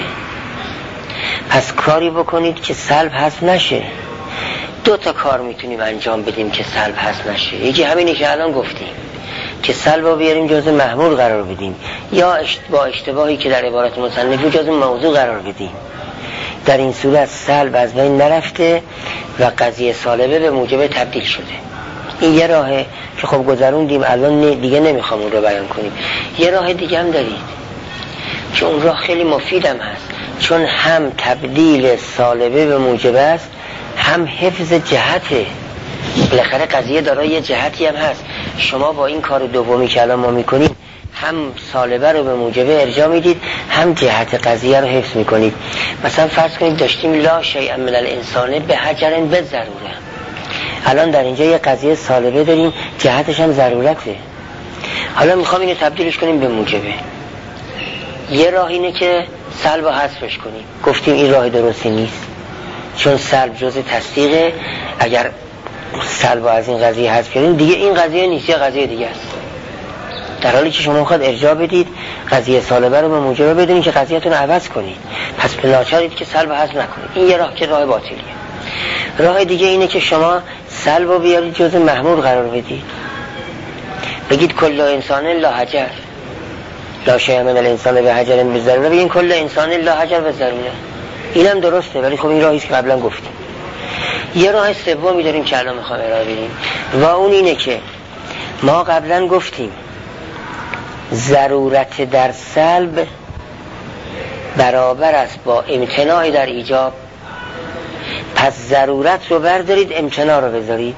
پس کاری بکنید که سلب حذف نشه. دو تا کار میتونیم انجام بدیم که سلب حذف نشه. یکی همینه که الان گفتیم که سلب رو بیاریم جزء محمول قرار بدیم، یا با اشتباهی که در عبارت مصنفی جزء موضوع قرار بدیم. در این صورت سلب از بین نرفته و قضیه سالبه به موجبه تبدیل شده. این یه راهه که خب گذروندیم، الان دیگه نمیخوام اون رو بیان کنیم. یه راه دیگه هم دارید که اون راه خیلی مفیدم هست، چون هم تبدیل سالبه به موجبه است هم حفظ جهته. بالاخره قضیه دارای یه جهتی هم هست. شما با این کار دومی که الان ما میکنیم هم سالبه رو به موجبه ارجاع میدید هم جهت قضیه رو حفظ میکنید. مثلا فرض کنید داشتیم لا شیء من الانسان به حجر به ضروره، الان در اینجا یه قضیه سالبه داریم جهتش هم ضرورته. حالا میخوام اینو تبدیلش کنیم به موجبه. یه راه اینه که سلب و حذفش کنیم. گفتیم این راه درستی نیست، چون سلب جزء تصدیقه. اگر سلب از این قضیه حذف کردیم دیگه این قضیه نیست، یه قضیه دیگه است. در حالی که شما میخواد ارجاع بدید قضیه سالبه رو به موجبه بدونید که قضیه‌تون رو عوض کنید، پس به ناچارید که سلب حذف نکنید. این یه راه که راه باطلیه. راه دیگه اینه که شما سلب رو بیارید جزء محمول قرار بدید، بگید کل انسان لا حجر، لا شیء من الانسان به حجر به ضروره، بگید کل انسان لا حجر به ضروره. اینم درسته، ولی خب این راهی است که قبلا گفتیم. یه راه سومی داریم که الان میخوام ارائه بدیم و اون اینه که ما قبلا گفتیم ضرورت در سلب برابر است با امتناع در ایجاب. پس ضرورت رو بردارید، امتناع رو بذارید،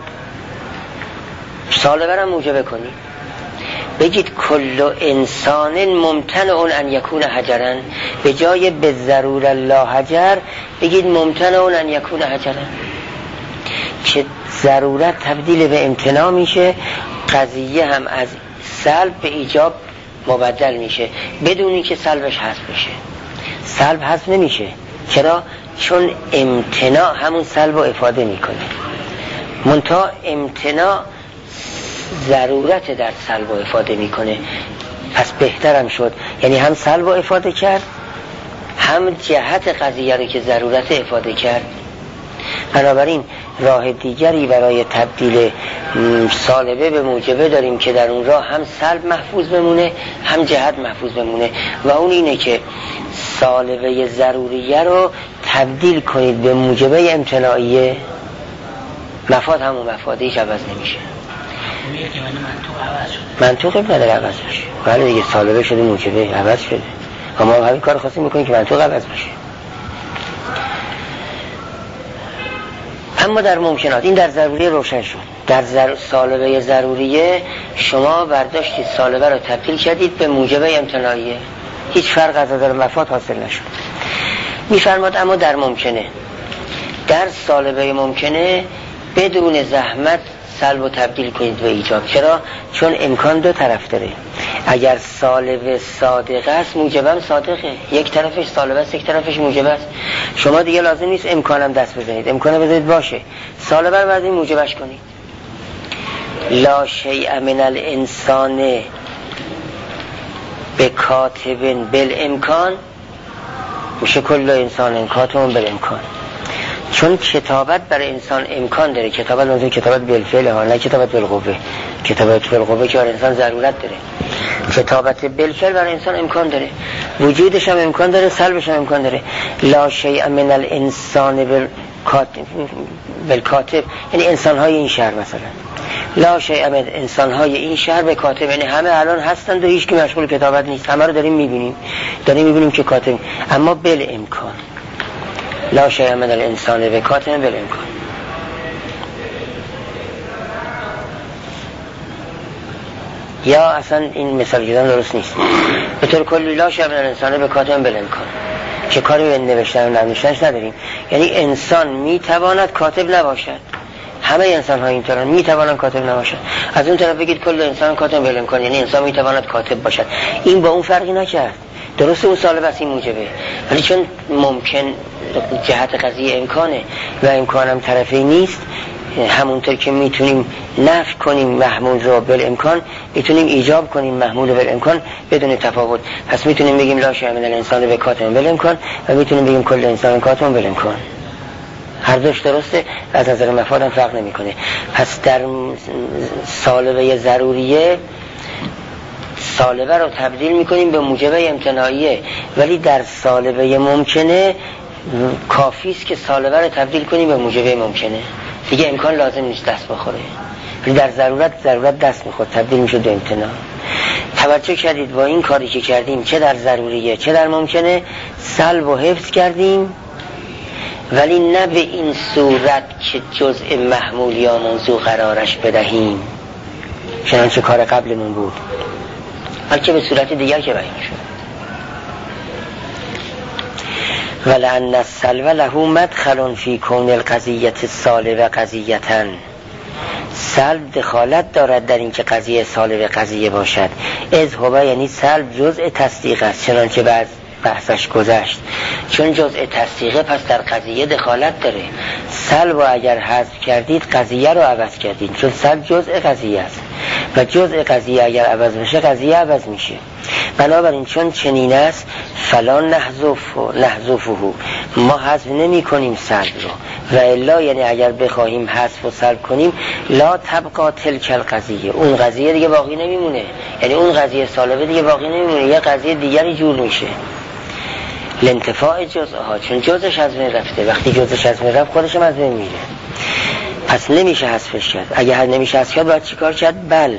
سالبه رو موجبه کنید. بگید کل انسان ممتنع ان یکون حجرا، به جای به ضرور الله حجر بگید ممتنع ان یکون حجرا، که ضرورت تبدیل به امتناع میشه، قضیه هم از سلب به ایجاب مبدل میشه بدونی که سلبش حذف بشه. سلب حذف نمیشه. چرا؟ چون امتناع همون سلب رو افاده میکنه، منتها امتناع ضرورت در سلب رو افاده میکنه. پس بهترم شد، یعنی هم سلب رو افاده کرد هم جهت قضیه رو که ضرورت افاده کرد. بنابراین راه دیگری برای تبدیل سالبه به موجبه داریم که در اون راه هم سلب محفوظ بمونه هم جهت محفوظ بمونه و اون اینه که سالبه ضروریه رو تبدیل کنید به موجبه امتناعیه. مفاد همون مفاده، هیچ عوض نمیشه. منطوق نداره عوض بشه. ولی دیگه سالبه شده موجبه عوض شده و ما همین کار خواستیم میکنیم که منطوق عوض بشه. اما در ممکنات این در ضروری روشن شد. در زر... سالبه ضروریه شما برداشتید سالبه رو تبدیل کردید به موجبه امتناعیه، هیچ فرق از نظر مفاد حاصل نشد. میفرماد اما در ممکنه، در سالبه ممکنه بدون زحمت سلب و تبدیل کنید به ایجاب. چرا؟ چون امکان دو طرف داره. اگر سالبه صادقه است موجبم صادقه، یک طرفش سالبه است یک طرفش موجبه است. شما دیگه لازم نیست امکانم دست بزنید، امکانه بذارید باشه، سالبه رو بعد این موجبش کنید. لا شیء من الانسان بکاتب بالامکان میشه کل انسان کاتب بالامکان. چون کتابت برای انسان امکان داره، کتابت منظور کتابت بالفعل ها، نه کتابت بالقوه. کتابت بالقوه که برای انسان ضرورت داره، کتابت بالفعل برای انسان امکان داره، وجودش هم امکان داره، سلبش هم امکان داره. لا شیء من الانسان بالکاتب بالکاتب یعنی انسان های این شهر مثلا، لا شیء من انسان های این شهر به کاتب، یعنی همه الان هستند و هیچ کی مشغول کتابت نیست، همه رو داریم میبینیم داریم میبینیم که کاتب، اما بل امکان. لا شیء من الانسان به کاتب بالامکان. یا اصلا این مثال دیدن درست نیست. به طور کلی لا شیء من الانسان به کاتب بالامکان، که کاری به نوشتن و ننوشتنش نداریم. یعنی انسان میتواند کاتب نباشد، همه انسان ها اینطورن، میتوانند کاتب نباشد. از اون طرف بگید کل انسان کاتب بالامکان، یعنی انسان میتواند کاتب باشد. این با اون فرقی نکرد. درسته اون سالبه است این موجبه، ولی چون ممکن جهت قضیه امکانه و امکانم طرفی نیست، همونطور که میتونیم نفی کنیم محمول رو بالامکان میتونیم ایجاب کنیم محمول رو بالامکان بدون تفاوت. پس میتونیم بگیم لا شیء من الانسان به کاتب بالامکان و میتونیم بگیم کل انسان کاتب بالامکان. هر دوش درسته، از نظر مفاد هم فرق نمیکنه. پس در سالبه ضروریه سالبه رو تبدیل میکنیم به موجبه امتناعیه، ولی در سالبه ممکنه کافیست که سالبه رو تبدیل کنیم به موجبه ممکنه، دیگه امکان لازم نیست دست بخوره. ولی در ضرورت ضرورت دست میخورد، تبدیل میشد به امتناع. توجه کردید با این کاری که کردیم چه در ضروریه چه در ممکنه سلب و حفظ کردیم، ولی نه به این صورت که جزء محمول یا موضوع قرارش بدهیم چنانچه کار قبلمون بود، بلکه به صورت دیگر که بیان شد. ولأن السلب له مدخل فی کون القضیة السالبه قضیةً، سلب دخالت دارد در این که قضیه سالبه قضیه باشد. از هو یعنی سلب جزء تصدیق است، چنانچه بعد بحثش گذشت. چون جزء تصدیقه پس در قضیه دخالت داره. سلب و اگر حذف کردید قضیه رو عوض کردید، چون سلب جزء قضیه است و جزء قضیه اگر عوض بشه قضیه عوض میشه. بنابراین چون چنین است فلا نحذف نحذفه، ما حذف نمی کنیم سلب رو، و الا یعنی اگر بخواهیم حذف و سلب کنیم لا تبقى تلک القضیه، اون قضیه دیگه باقی نمیمونه، یعنی اون قضیه سالبه دیگه باقی نمیمونه، یه قضیه دیگری جور میشه. لانتفاع جزءها، چون جزش از بین رفته. وقتی جزش از بین رفت خودش هم از بین میره، پس نمیشه حذفش کرد. اگه هر نمیشه حذف کرد باید چیکار کرد؟ بل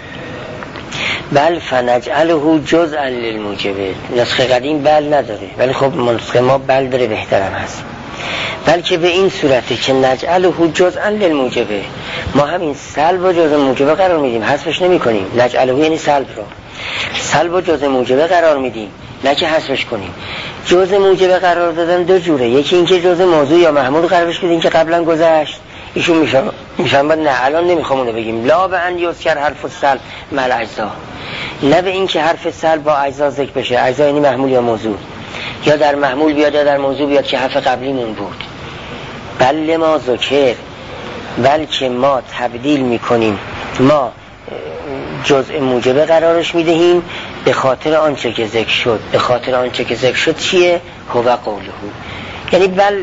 بل فنجعله جزءا للموجب. نسخه قدیم بل نداره، ولی خب نسخه ما بل داره، بهترم هست. بلکه به این صورته که نجعله جزءا للموجب، ما همین سلب و جزء موجب قرار میدیم، حذفش نمی کنیم. نجعله یعنی سلب رو، سلب و جزء موجب قرار میدیم، نه که حذفش کنیم. جزء موجب قرار دادن دو جوره، یکی اینکه جزء موضوع یا محمول قرارش بدیم که قبلا گذشت، ایشون میشه میشن بعد نه الان نمیخوام اونو بگیم. لا به ان یذکر حرف السلب مع الاجزا، نه به این که حرف سلب با اجزا ذکر بشه. اجزا یعنی محمول یا موضوع، یا در محمول بیاد یا در موضوع بیاد که حرف قبلیمون بود. بل ما ذکر، بلکه ما تبدیل میکنیم، ما جزء موجبه قرارش میدهیم به خاطر آنچه که ذکر شد. به خاطر آنچه که ذکر شد چیه؟ هو قوله. یعنی بل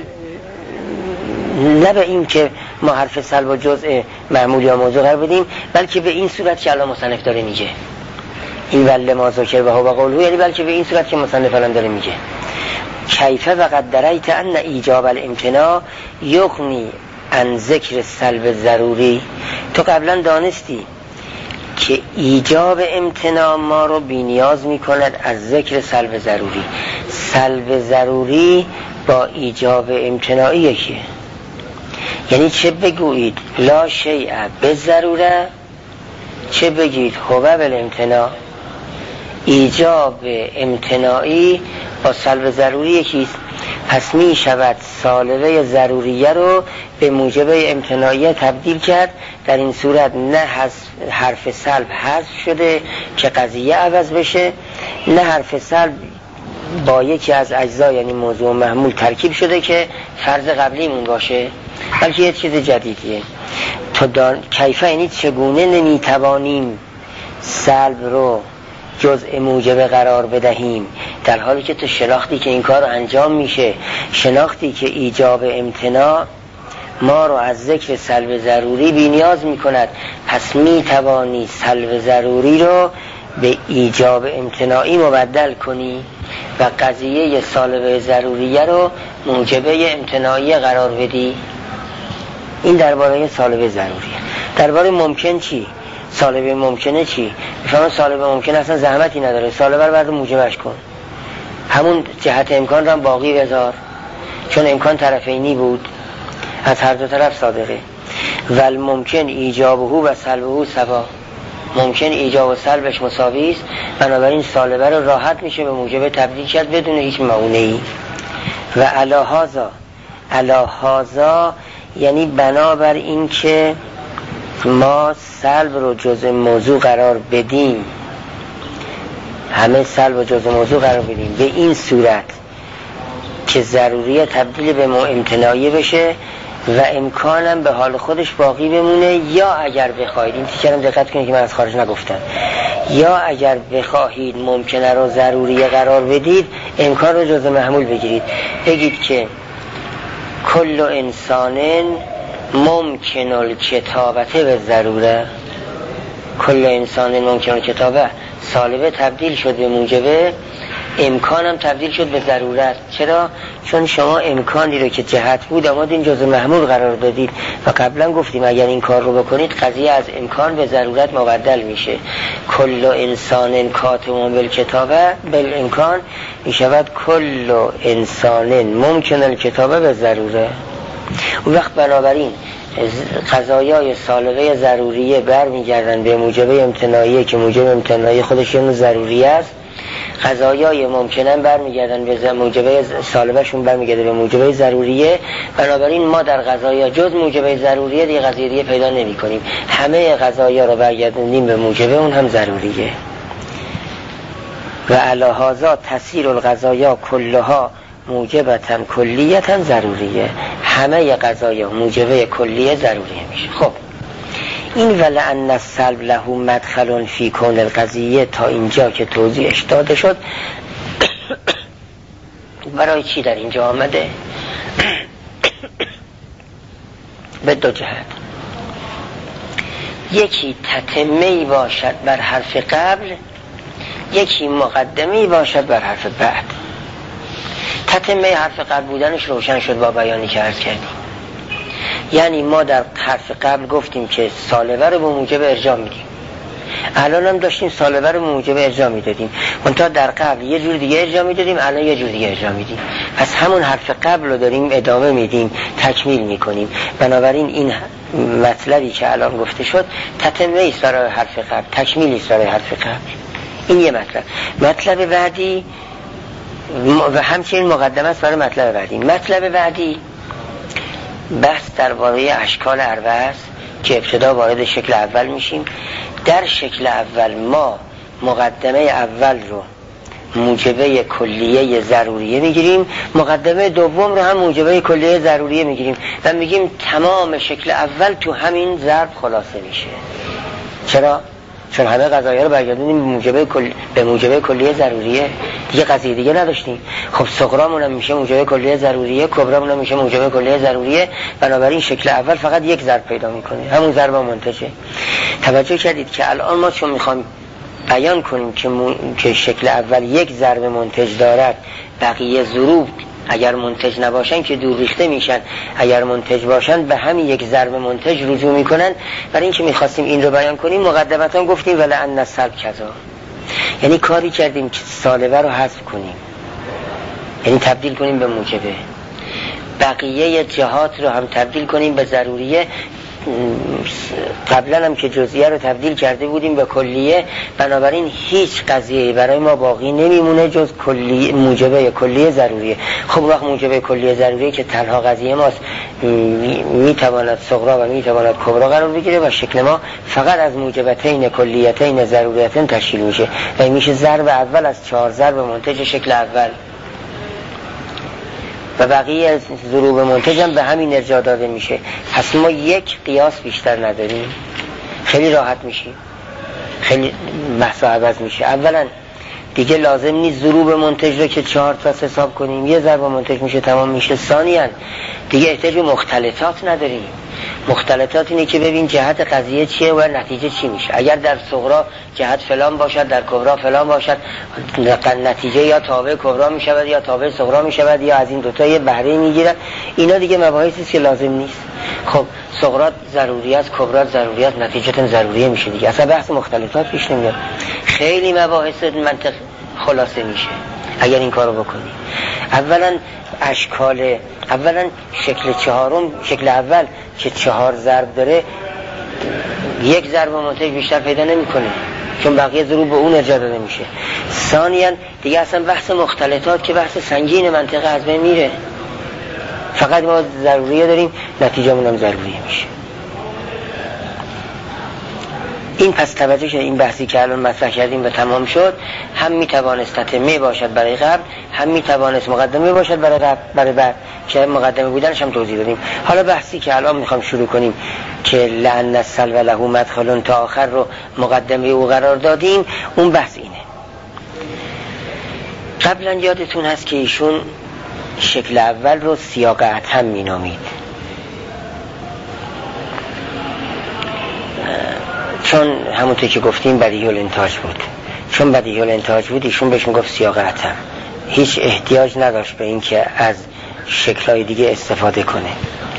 نه به این که ما حرف سلب و جزء معمول یا موضوع قرار بدیم، بلکه به این صورت که الان مصنف داره میگه. این بل ما ذکر و هو قوله، یعنی بلکه به این صورت که مصنف الان داره میگه. کیفه و قد درایت ان ایجاب الامتناع یغنی عن ذکر سلب ضروری. تو قبلا دانستی که ایجاب امتناع ما رو بی نیاز می کند از ذکر سلب ضروری. سلب ضروری با ایجاب امتناعی یکیه. یعنی چه بگویید لا شیء بالضروره، چه بگید هو بالامتناع. ایجاب امتناعی با سلب ضروری یکیست. پس می شود سالبه ضروریه رو به موجب امتناعیه تبدیل کرد. در این صورت نه حرف سلب حذف شده که قضیه عوض بشه، نه حرف سلب با یکی از اجزا یعنی موضوع محمول ترکیب شده که فرض قبلیمون باشه، بلکه یه چیز جدیدیه. تو دان... کیفه یعنی چگونه نمیتوانیم سلب رو جزء موجب قرار بدهیم، در حالی که تو شناختی که این کار انجام میشه، شناختی که ایجاب امتناع ما رو از ذکر سلب ضروری بی نیاز میکند. پس میتوانی سلب ضروری رو به ایجاب امتناعی مبدل کنی و قضیه سالب ضروریه رو موجبه امتناعی قرار بدی. این درباره سالب ضروریه. درباره ممکن چی؟ سالب ممکنه چی؟ میفهمم سالب ممکن اصلا زحمتی نداره، سالب رو بعد موجبش کن، همون جهت امکان رو هم باقی بذار، چون امکان طرفینی بود، از هر دو طرف صادقه. ول ممکن ایجابه و سلبه سوا، ممکن ایجاب و سلبش مساوی است، بنابراین سالبه رو راحت میشه به موجب تبدیل کرد بدون هیچ معونه‌ای. و علی هذا، علی هذا یعنی بنابر این که ما سلب رو جزء موضوع قرار بدیم، همه سلب رو جزء موضوع قرار بدیم به این صورت که ضروریه تبدیل به امتناعی بشه و امکانم به حال خودش باقی بمونه. یا اگر بخواهید، این تیکرم دقت کنید که من از خارج نگفتم، یا اگر بخواهید ممکنه رو ضروریه قرار بدید، امکان رو جزء محمول بگیرید، بگید که کل انسان ممکن الکتابته به ضروره. کل انسان ممکن الکتابه سالبه تبدیل شد به موجبه، امکانم تبدیل شد به ضرورت. چرا؟ چون شما امکانی رو که جهت بود آمدین جزء محمول قرار دادید و قبلا گفتیم اگر این کار رو بکنید قضیه از امکان به ضرورت مبدل میشه. کل انسان کاتب بالکتابه بالامکان میشود کل انسان ممکن الکتابه به ضروره. اون وقت بنابراین قضایای سالبه ضروریه برمیگردن به موجب امتناعی که موجب امتناعی خودش یه ضروری است. قضایای ممکنه برمیگردن به موجب سالبهشون برمیگرده به موجب ضروریه. بنابراین ما در قضایا جز موجب ضروریه دیگه قضیه دیگه پیدا نمی کنیم، همه قضایا رو برگردونیم به موجب اون هم ضروریه. و علی هذا تسیر القضایا کلها موجبتن کلیتن ضروریه، همه قضایا موجبه کلیه ضروریه میشه. خب این ولعن السلب له مدخل فی کون القضیه تا اینجا که توضیحش داده شد برای چی در اینجا آمده؟ به دو جهت، یکی تتمه‌ای باشد بر حرف قبل، یکی مقدمه‌ای باشد بر حرف بعد. تتمه حرف قبل بودنش روشن شد با بیانی که عرض کردیم. یعنی ما در حرف قبل گفتیم که سالبه رو به موجب ارجاع میدیم، الان هم داشتیم سالبه رو به موجب ارجاع میدادیم، منتها در قبل یه جور دیگه ارجاع میدادیم، الان یه جور دیگه ارجاع میدیم. پس همون حرف قبل رو داریم ادامه میدیم، تکمیل میکنیم. بنابراین این مطلبی که الان گفته شد تتمه ایست برای حرف قبل، تکمیل ایست برای حرف قبل. این یه مطلب. مطلب بعدی و همچنین مقدمه است برای مطلب بعدی. مطلب بعدی بحث درباره اشکال اربعه است که ابتدا وارد شکل اول میشیم. در شکل اول ما مقدمه اول رو موجبه کلیه ضروریه میگیریم، مقدمه دوم رو هم موجبه کلیه ضروریه میگیریم و میگیم تمام شکل اول تو همین ضرب خلاصه میشه. چرا؟ چون همه قضایا رو برگردونیم به موجبه کل... به موجبه کلیه ضروریه، دیگه قضیه دیگه نداشتیم. خب صغرامون هم میشه موجبه کلیه ضروریه، کبرامون هم میشه موجبه کلیه ضروریه. بنابراین شکل اول فقط یک ضرب پیدا میکنه، همون ضرب منتجه. توجه کردید که الان ما چون میخوایم بیان کنیم که, م... که شکل اول یک ضرب منتج دارد، بقیه ضروب اگر منتج نباشن که دور ریخته میشن، اگر منتج باشن به همین یک ضرب منتج رجوع میکنن. برای اینکه میخواستیم این رو بیان کنیم مقدمتا گفتیم ولعن السلب کذا، یعنی کاری کردیم که سالبه رو حذف کنیم، یعنی تبدیل کنیم به موجبه، بقیه جهات رو هم تبدیل کنیم به ضروریه. قبلا هم که جزئیه رو تبدیل کرده بودیم به کلیه. بنابراین هیچ قضیه برای ما باقی نمیمونه جز کلیه، موجبه کلیه ضروریه. خب وقت موجبه کلیه ضروریه که تنها قضیه ماست، میتواند صغرا و میتواند کبرا قرار بگیره و شکل ما فقط از موجبتین کلیتین ضروریتین تشکیل میشه و میشه ضرب اول از چهار ضرب منتج شکل اول و بقیه ضروب منتج هم به همین ارجاع داده میشه. پس ما یک قیاس بیشتر نداریم، خیلی راحت میشیم، خیلی بحث عوض میشه. اولا دیگه لازم نیست ضروب منتج رو که چهار تا حساب کنیم، یه ضرب منتج میشه تمام میشه. ثانیاً دیگه احتیاج به مختلطات نداریم. مختلطات اینه که ببین جهت قضیه چیه و نتیجه چی میشه. اگر در صغرا جهت فلان باشد، در کبرا فلان باشد، نتیجه یا تابع کبرا میشود یا تابع صغرا میشود یا از این دوتا یه بهره میگیرن. اینا دیگه مباحثی است که لازم نیست. خب صغرا ضروریات، کبرا ضروریات، نتیجه ضروریه میشه دیگه، اصلا بحث مختلطات پیش نمیاد. خیلی مباحث منطق خلاصه میشه اگر این کارو بکنی. اولا اشکال، اولا شکل چهارم، شکل اول که چهار ضرب داره یک ضرب منتج بیشتر پیدا نمیکنه چون بقیه ضروب به اون ارجاع داده میشه. ثانیاً دیگه اصلا بحث مختلطات که بحث سنگین منطقه از بین میره، فقط ما ضروریه داریم، نتیجه منم ضروریه میشه. این پس توجه شد این بحثی که الان مطرح کردیم و تمام شد، هم میتوانست تتمه باشد برای قبل، هم میتوانست مقدمه باشد برای قبل برای بعد که مقدمه بودنش هم توضیح دادیم. حالا بحثی که الان میخوام شروع کنیم که لعن السلب له مدخل تا آخر رو مقدمه او قرار دادیم، اون بحث اینه. قبلا یادتون هست که ایشون شکل اول رو سیاق اتم مینامید، چون همونطور که گفتیم بدیهی الانتاج بود. چون بدیهی الانتاج بود ایشون بهش میگفت سیاق اتم، هیچ احتیاج نداشت به این که از شکل‌های دیگه استفاده کنه.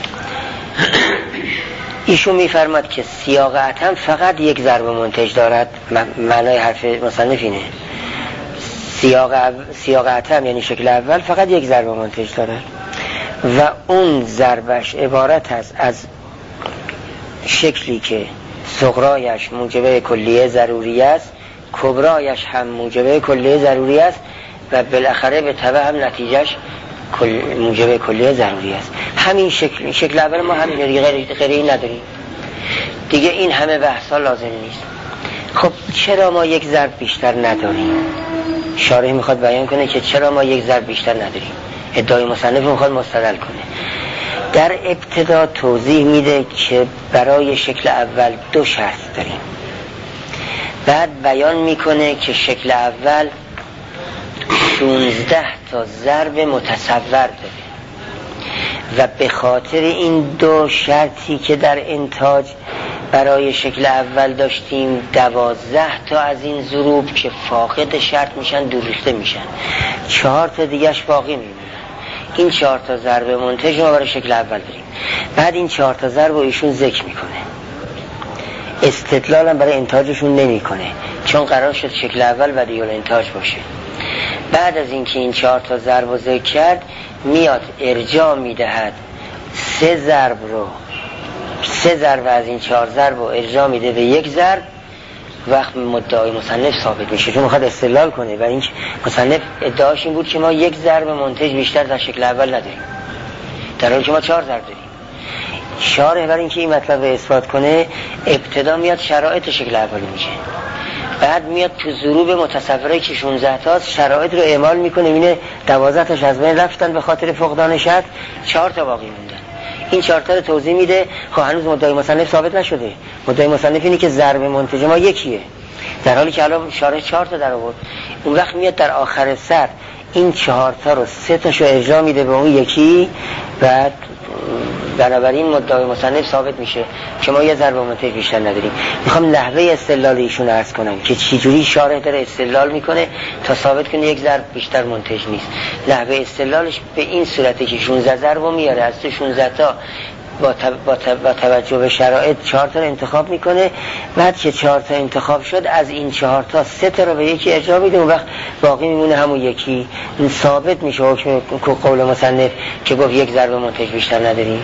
ایشون میفرماد که سیاق اتم فقط یک ضرب منتج دارد. معنای حرف مصنف اینه، سیاق سیاق اتم یعنی شکل اول فقط یک ضرب منتج دارد و اون ضربش عبارت است از شکلی که صغرایش موجبه کلیه ضروری است، کبرایش هم موجبه کلیه ضروری است و بالاخره به تبع هم نتیجهش کل موجبه کلیه ضروری است. همین شکل شکل اول ما همین دیگه، غیر غیری نداریم دیگه. این همه بحثا لازم نیست. خب چرا ما یک ضرب بیشتر نداریم؟ شارح میخواد بیان کنه که چرا ما یک ضرب بیشتر نداریم. ادعای مصنف میخواد مستدل کنه. در ابتدا توضیح میده که برای شکل اول دو شرط داریم، بعد بیان میکنه که شکل اول شانزده تا ضرب متصور داره و به خاطر این دو شرطی که در انتاج برای شکل اول داشتیم دوازده تا از این ضروب که فاقد شرط میشن دور ریخته میشن، چهار تا دیگهش باقی میمونه. این چهار تا ضرب منتج ما برای شکل اول داریم. بعد این چهار تا ضرب رو ایشون ذکر میکنه، استدلال هم برای انتاجشون نمیکنه چون قرار شد شکل اول بدیل انتاج باشه. بعد از اینکه این چهار تا ضرب رو ذکر کرد میاد ارجاع میدهد سه ضرب رو، سه ضرب از این چهار ضرب رو ارجاع میده به یک ضرب. وقت مدعای مصنف ثابت میشه چون میخواد استدلال کنه و این مصنف ادعاش این بود که ما یک ضرب منتج بیشتر در شکل اول نداریم در حالی که ما چهار ضرب داریم. شارح برای اینکه این مطلب رو اثبات کنه ابتدا میاد شرایط شکل اول میشه، بعد میاد تو ضروب متصوره که شانزده تاست شرایط رو اعمال میکنه، اینه دوازده تاش از بین رفتن به خاطر فقدان شرط، چهار تا باقی موندن. این چهار تا رو توضیح میده. خب هنوز مدعای مصنف ثابت نشده. مدعای مصنف اینه که ضرب منتج ما یکیه در حالی که الان شارح چهار تا در آورد. اون وقت میاد در آخر سر این چهار تا رو سه تاشو ارجاع میده به اون یکی. بعد بنابراین مدعای مصنف ثابت میشه که ما یه ضرب منتج بیشتر نداریم. میخوام نحوه استدلال ایشون رو عرض کنم که چی جوری شارح داره استدلال میکنه تا ثابت کنه یک ضرب بیشتر منتج نیست. نحوه استدلالش به این صورته که شانزده ضرب رو میاره، از تو شانزده تا با, با, با توجه به شرایط چهار تا رو انتخاب میکنه. بعد که چهار تا انتخاب شد از این چهار تا سه تا رو به یکی ارجاع میده، اون وقت باقی میمونه همون یکی. این ثابت میشه حکم قول مصنف که گفت یک ضرب منتج بیشتر نداریم.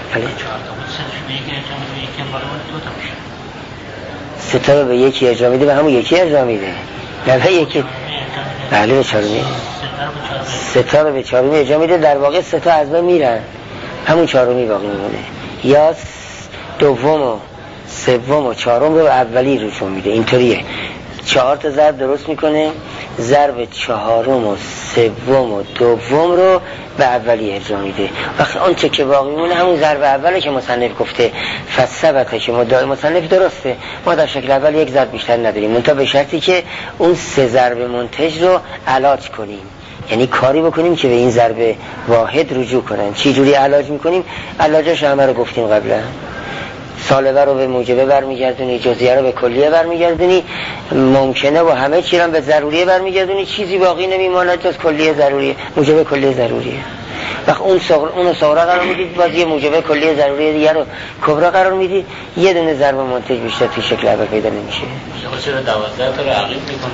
سه تا رو به یکی ارجاع میده و همون یکی ارجاع میده، نه به یکی. بله به چهارمی. سه تا رو به چهارمی ارجاع میده، در واقع سه تا از بین میرن، همون چهارمی باقی میمونه. یا دوم و سوم و چهارم رو اولی روشون میده. اینطوریه چهار تا ضرب درست میکنه، ضرب چهارم و سوم و دوم رو به اولی ارجاع میده. وقتی اون چه که باقی میمونه همون ضرب اوله که مصنف گفته فثبته که مدعای مصنف درسته، ما در شکل اول یک ضرب بیشتر نداریم منتها به شرطی که اون سه ضرب منتج رو علاج کنیم، یعنی کاری بکنیم که به این ضرب واحد رجوع کنن. چی جوری علاج میکنیم؟ علاجش همه رو گفتیم قبلا. سالبه رو به موجبه برمیگردونی، جزئیه رو به کلیه برمیگردونی، ممکنه و همه چی رو به ضروریه برمیگردونی، چیزی باقی نمیماند جز کلیه ضروریه، موجبه کلیه ضروریه. وقت اون صغر اون صغرا قرار میدید، باز یه موجبه کلیه ضروریه دیگه رو کبرا قرار میدی، یه دونه ضرب منتج بیشتر تو شکل اول پیدا نمیشه. چرا دوازده تا رو عقیب میکنه؟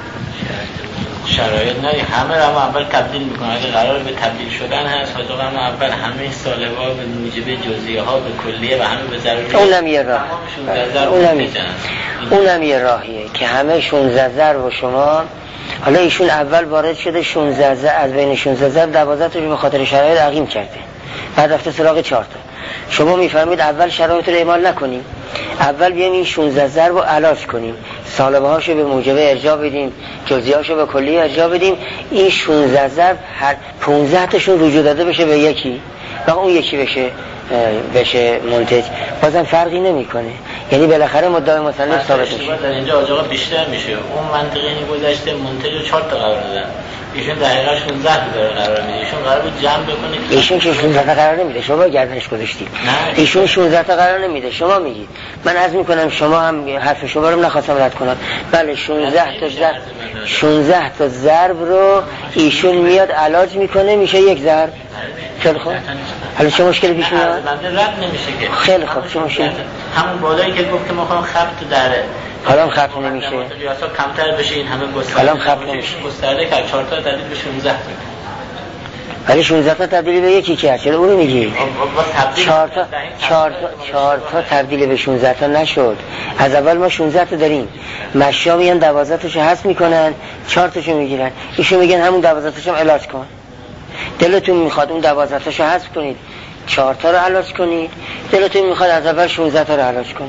شرایط نه همه رو اول تبدیل میکنه. اگه قرار به تبدیل شدن هست حالا هم اول همه سالبا به موجب جزئیه ها به کلیه و همه به ضروری. اونم یه راه. اونم اونم یه راهیه که همه شانزده ضرب و شما حالا ایشون اول وارد شده شانزده ضرب، از بین شانزده ضرب دوازده تاشو به خاطر شرایط عقیم کرده، بعد رفته سراغ چهار تا. شما میفهمید اول شرایط رو اعمال نکنیم، اول بیایم این شانزده ضرب رو علاج کنیم، سالبه هاشو به موجبه ارجاع بدیم، جزئیه هاشو به کلیه ارجاع بدیم، این شانزده ضرب هر پانزده تاشون رجوع داده بشه به یکی و اون یکی بشه بشه منتج، بازم فرقی نمیکنه. یعنی بالاخره مدعای مصنف ثابت میشه. در اینجا آجاقا بیشتر میشه. اون منطقه اینی گذشته منتج رو چهار تا قرار دادن، ایشون در حقیقت شانزده تا قرار میده. ایشون قرار بود جمع بکنه که ایشون که شانزده تا قرار نمیده، شما گردنش گذاشتید. ایشون شانزده تا قرار نمیده، شما میگید. من عرض میکنم شما هم حرف شما رو نخواستم رد کنم. بله شانزده تا ضرب شانزده تا ضرب رو ایشون میاد علاج میکنه، میشه یک ضرب. خیلی خوب. حالا چه مشکلی پیش میاد؟ رد نمیشه که. خیلی خوب. چه مشکلی؟ همون بالایی که گفت که ما خواهم خط داره. حالا خط نمیشه. قیاسا کمتر بشه این همه گسترده. حالا خط نمیشه. گسترده که چهار تا تبدیل به شانزده تا. ولی شانزده تا تبدیل به یکی که چرا اون رو میگی؟ چهار تا چهار تا چهار تا تبدیل به شانزده تا نشد. از اول ما شانزده تا داریم. مشیا میان دوازده تاشو حذف میکنن، چهار تاشو میگیرن. ایشون میگن همون دوازده تاشو علاج کن. دلتون میخواد اون دوازده تاشو حذف کنید، چهار تا رو علاج کنید. دلتون میخواد از اول شانزده تا رو علاج کنید.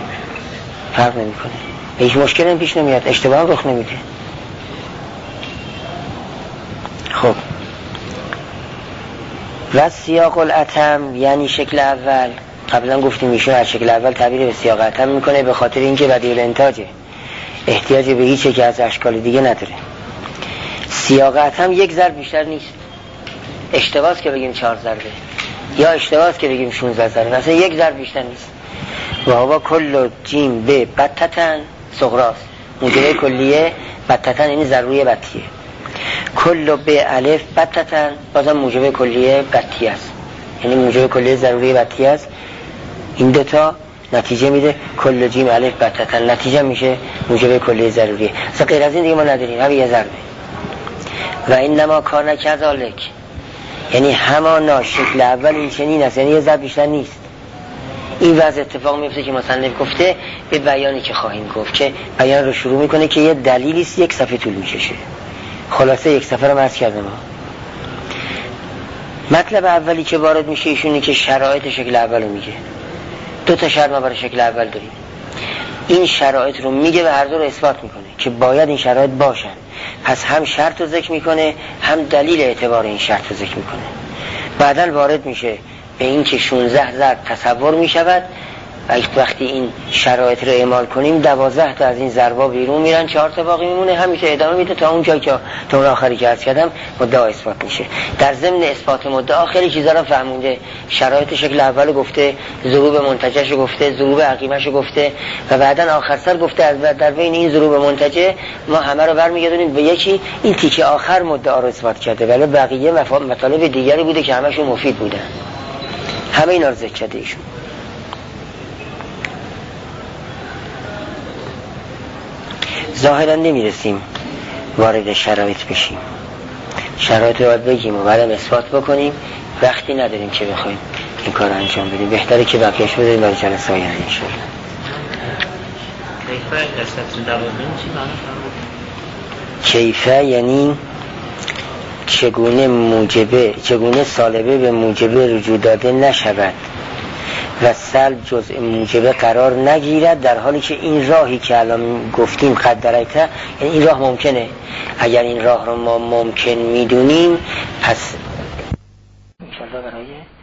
فرق نمیکنه. هیچ مشکلی هم پیش نمیاد، اشتباه رخ نمیده. خب و سیاق الاتم یعنی شکل اول، قبلا گفتیم ایشون از شکل اول تعبیر به سیاق اتم میکنه به خاطر اینکه بدیل انتاجه، احتیاج به هیچ یک از اشکال دیگه نداره. سیاق اتم یک ضرب بیشتر نیست. اشتباهه که بگیم چهار ضربه یا اشتباهه که بگیم شانزده ضربه، مثلا یک ضرب بیشتر نیست. و هوا کل جیم به بتتن صغراست، موجبه کلیه بتتن یعنی ضروری بطیه. کل به الف بتتن بازم موجب کلیه بتی است، یعنی موجب کلیه ضروری بتی است. این دوتا نتیجه میده کل جیم الف بتتن، نتیجه میشه موجب کلیه ضروری. اصلا غیر از این دیگه ما نداریم، همین یه ضربه. و اینما کان کذالک، یعنی همانا شکل اول این چنین است، یعنی یه ضرب بیشتر نیست. این وضع اتفاق میفته که مصنف گفته به بیانی که خواهیم گفت، که بیان رو شروع میکنه که یه دلیلی است یک صفحه طول میکشه. خلاصه یک صفحه رو عرض کردم. مطلب اولی که وارد میشه ایشونه که شرایط شکل اول رو میگه. دو تا شرط ما برای شکل اول داریم. این شرایط رو میگه و هر دو رو اثبات میکنه که باید این شرایط باشن. پس هم شرط رو ذکر میکنه، هم دلیل اعتبار این شرط رو ذکر میکنه. بعداً وارد میشه به این که شانزده ضرب تصور میشود و وقتی این شرایط رو اعمال کنیم دوازده تا از این ضربا بیرون میرن، چهار تا باقی میمونه. همینطور ادامه میده تا اون جایی که تا اون آخری که عرض کردم مدعا اثبات میشه. در ضمن اثبات مدعا خیلی چیزا رو فهمونده. شرایط شکل اول گفته، ضروب منتجش گفته، ضروب عقیمش گفته و بعداً آخر سر گفته از در بین این ضروب منتجه ما همه رو برمیگردونیم به یکی، این تیکه آخر مدعا رو اثبات کرده، ولی بقیه مطالب دیگری بوده که همشون مفید بودن. همه اینا رو ذکر کرده ایشون. ظاهرا نمیرسیم وارد شرایط بشیم، شرایط رو باید بگیم و بعدم اثبات بکنیم. وقتی نداریم که بخوایم این کار انجام بدیم، بهتره که بقیه‌اش بذاریم برای جلسه آینده ان شاء الله. کیفه در سطر دوازدهم چی معنی فرمود؟ کیفه یعنی چگونه موجبه چگونه سالبه به موجبه رجوع داده نشود و سلب جزء موجبه قرار نگیرد، در حالی که این راهی که الان گفتیم قدرایته، یعنی این راه ممکنه. اگر این راه رو ما ممکن میدونیم پس انشاءالله برای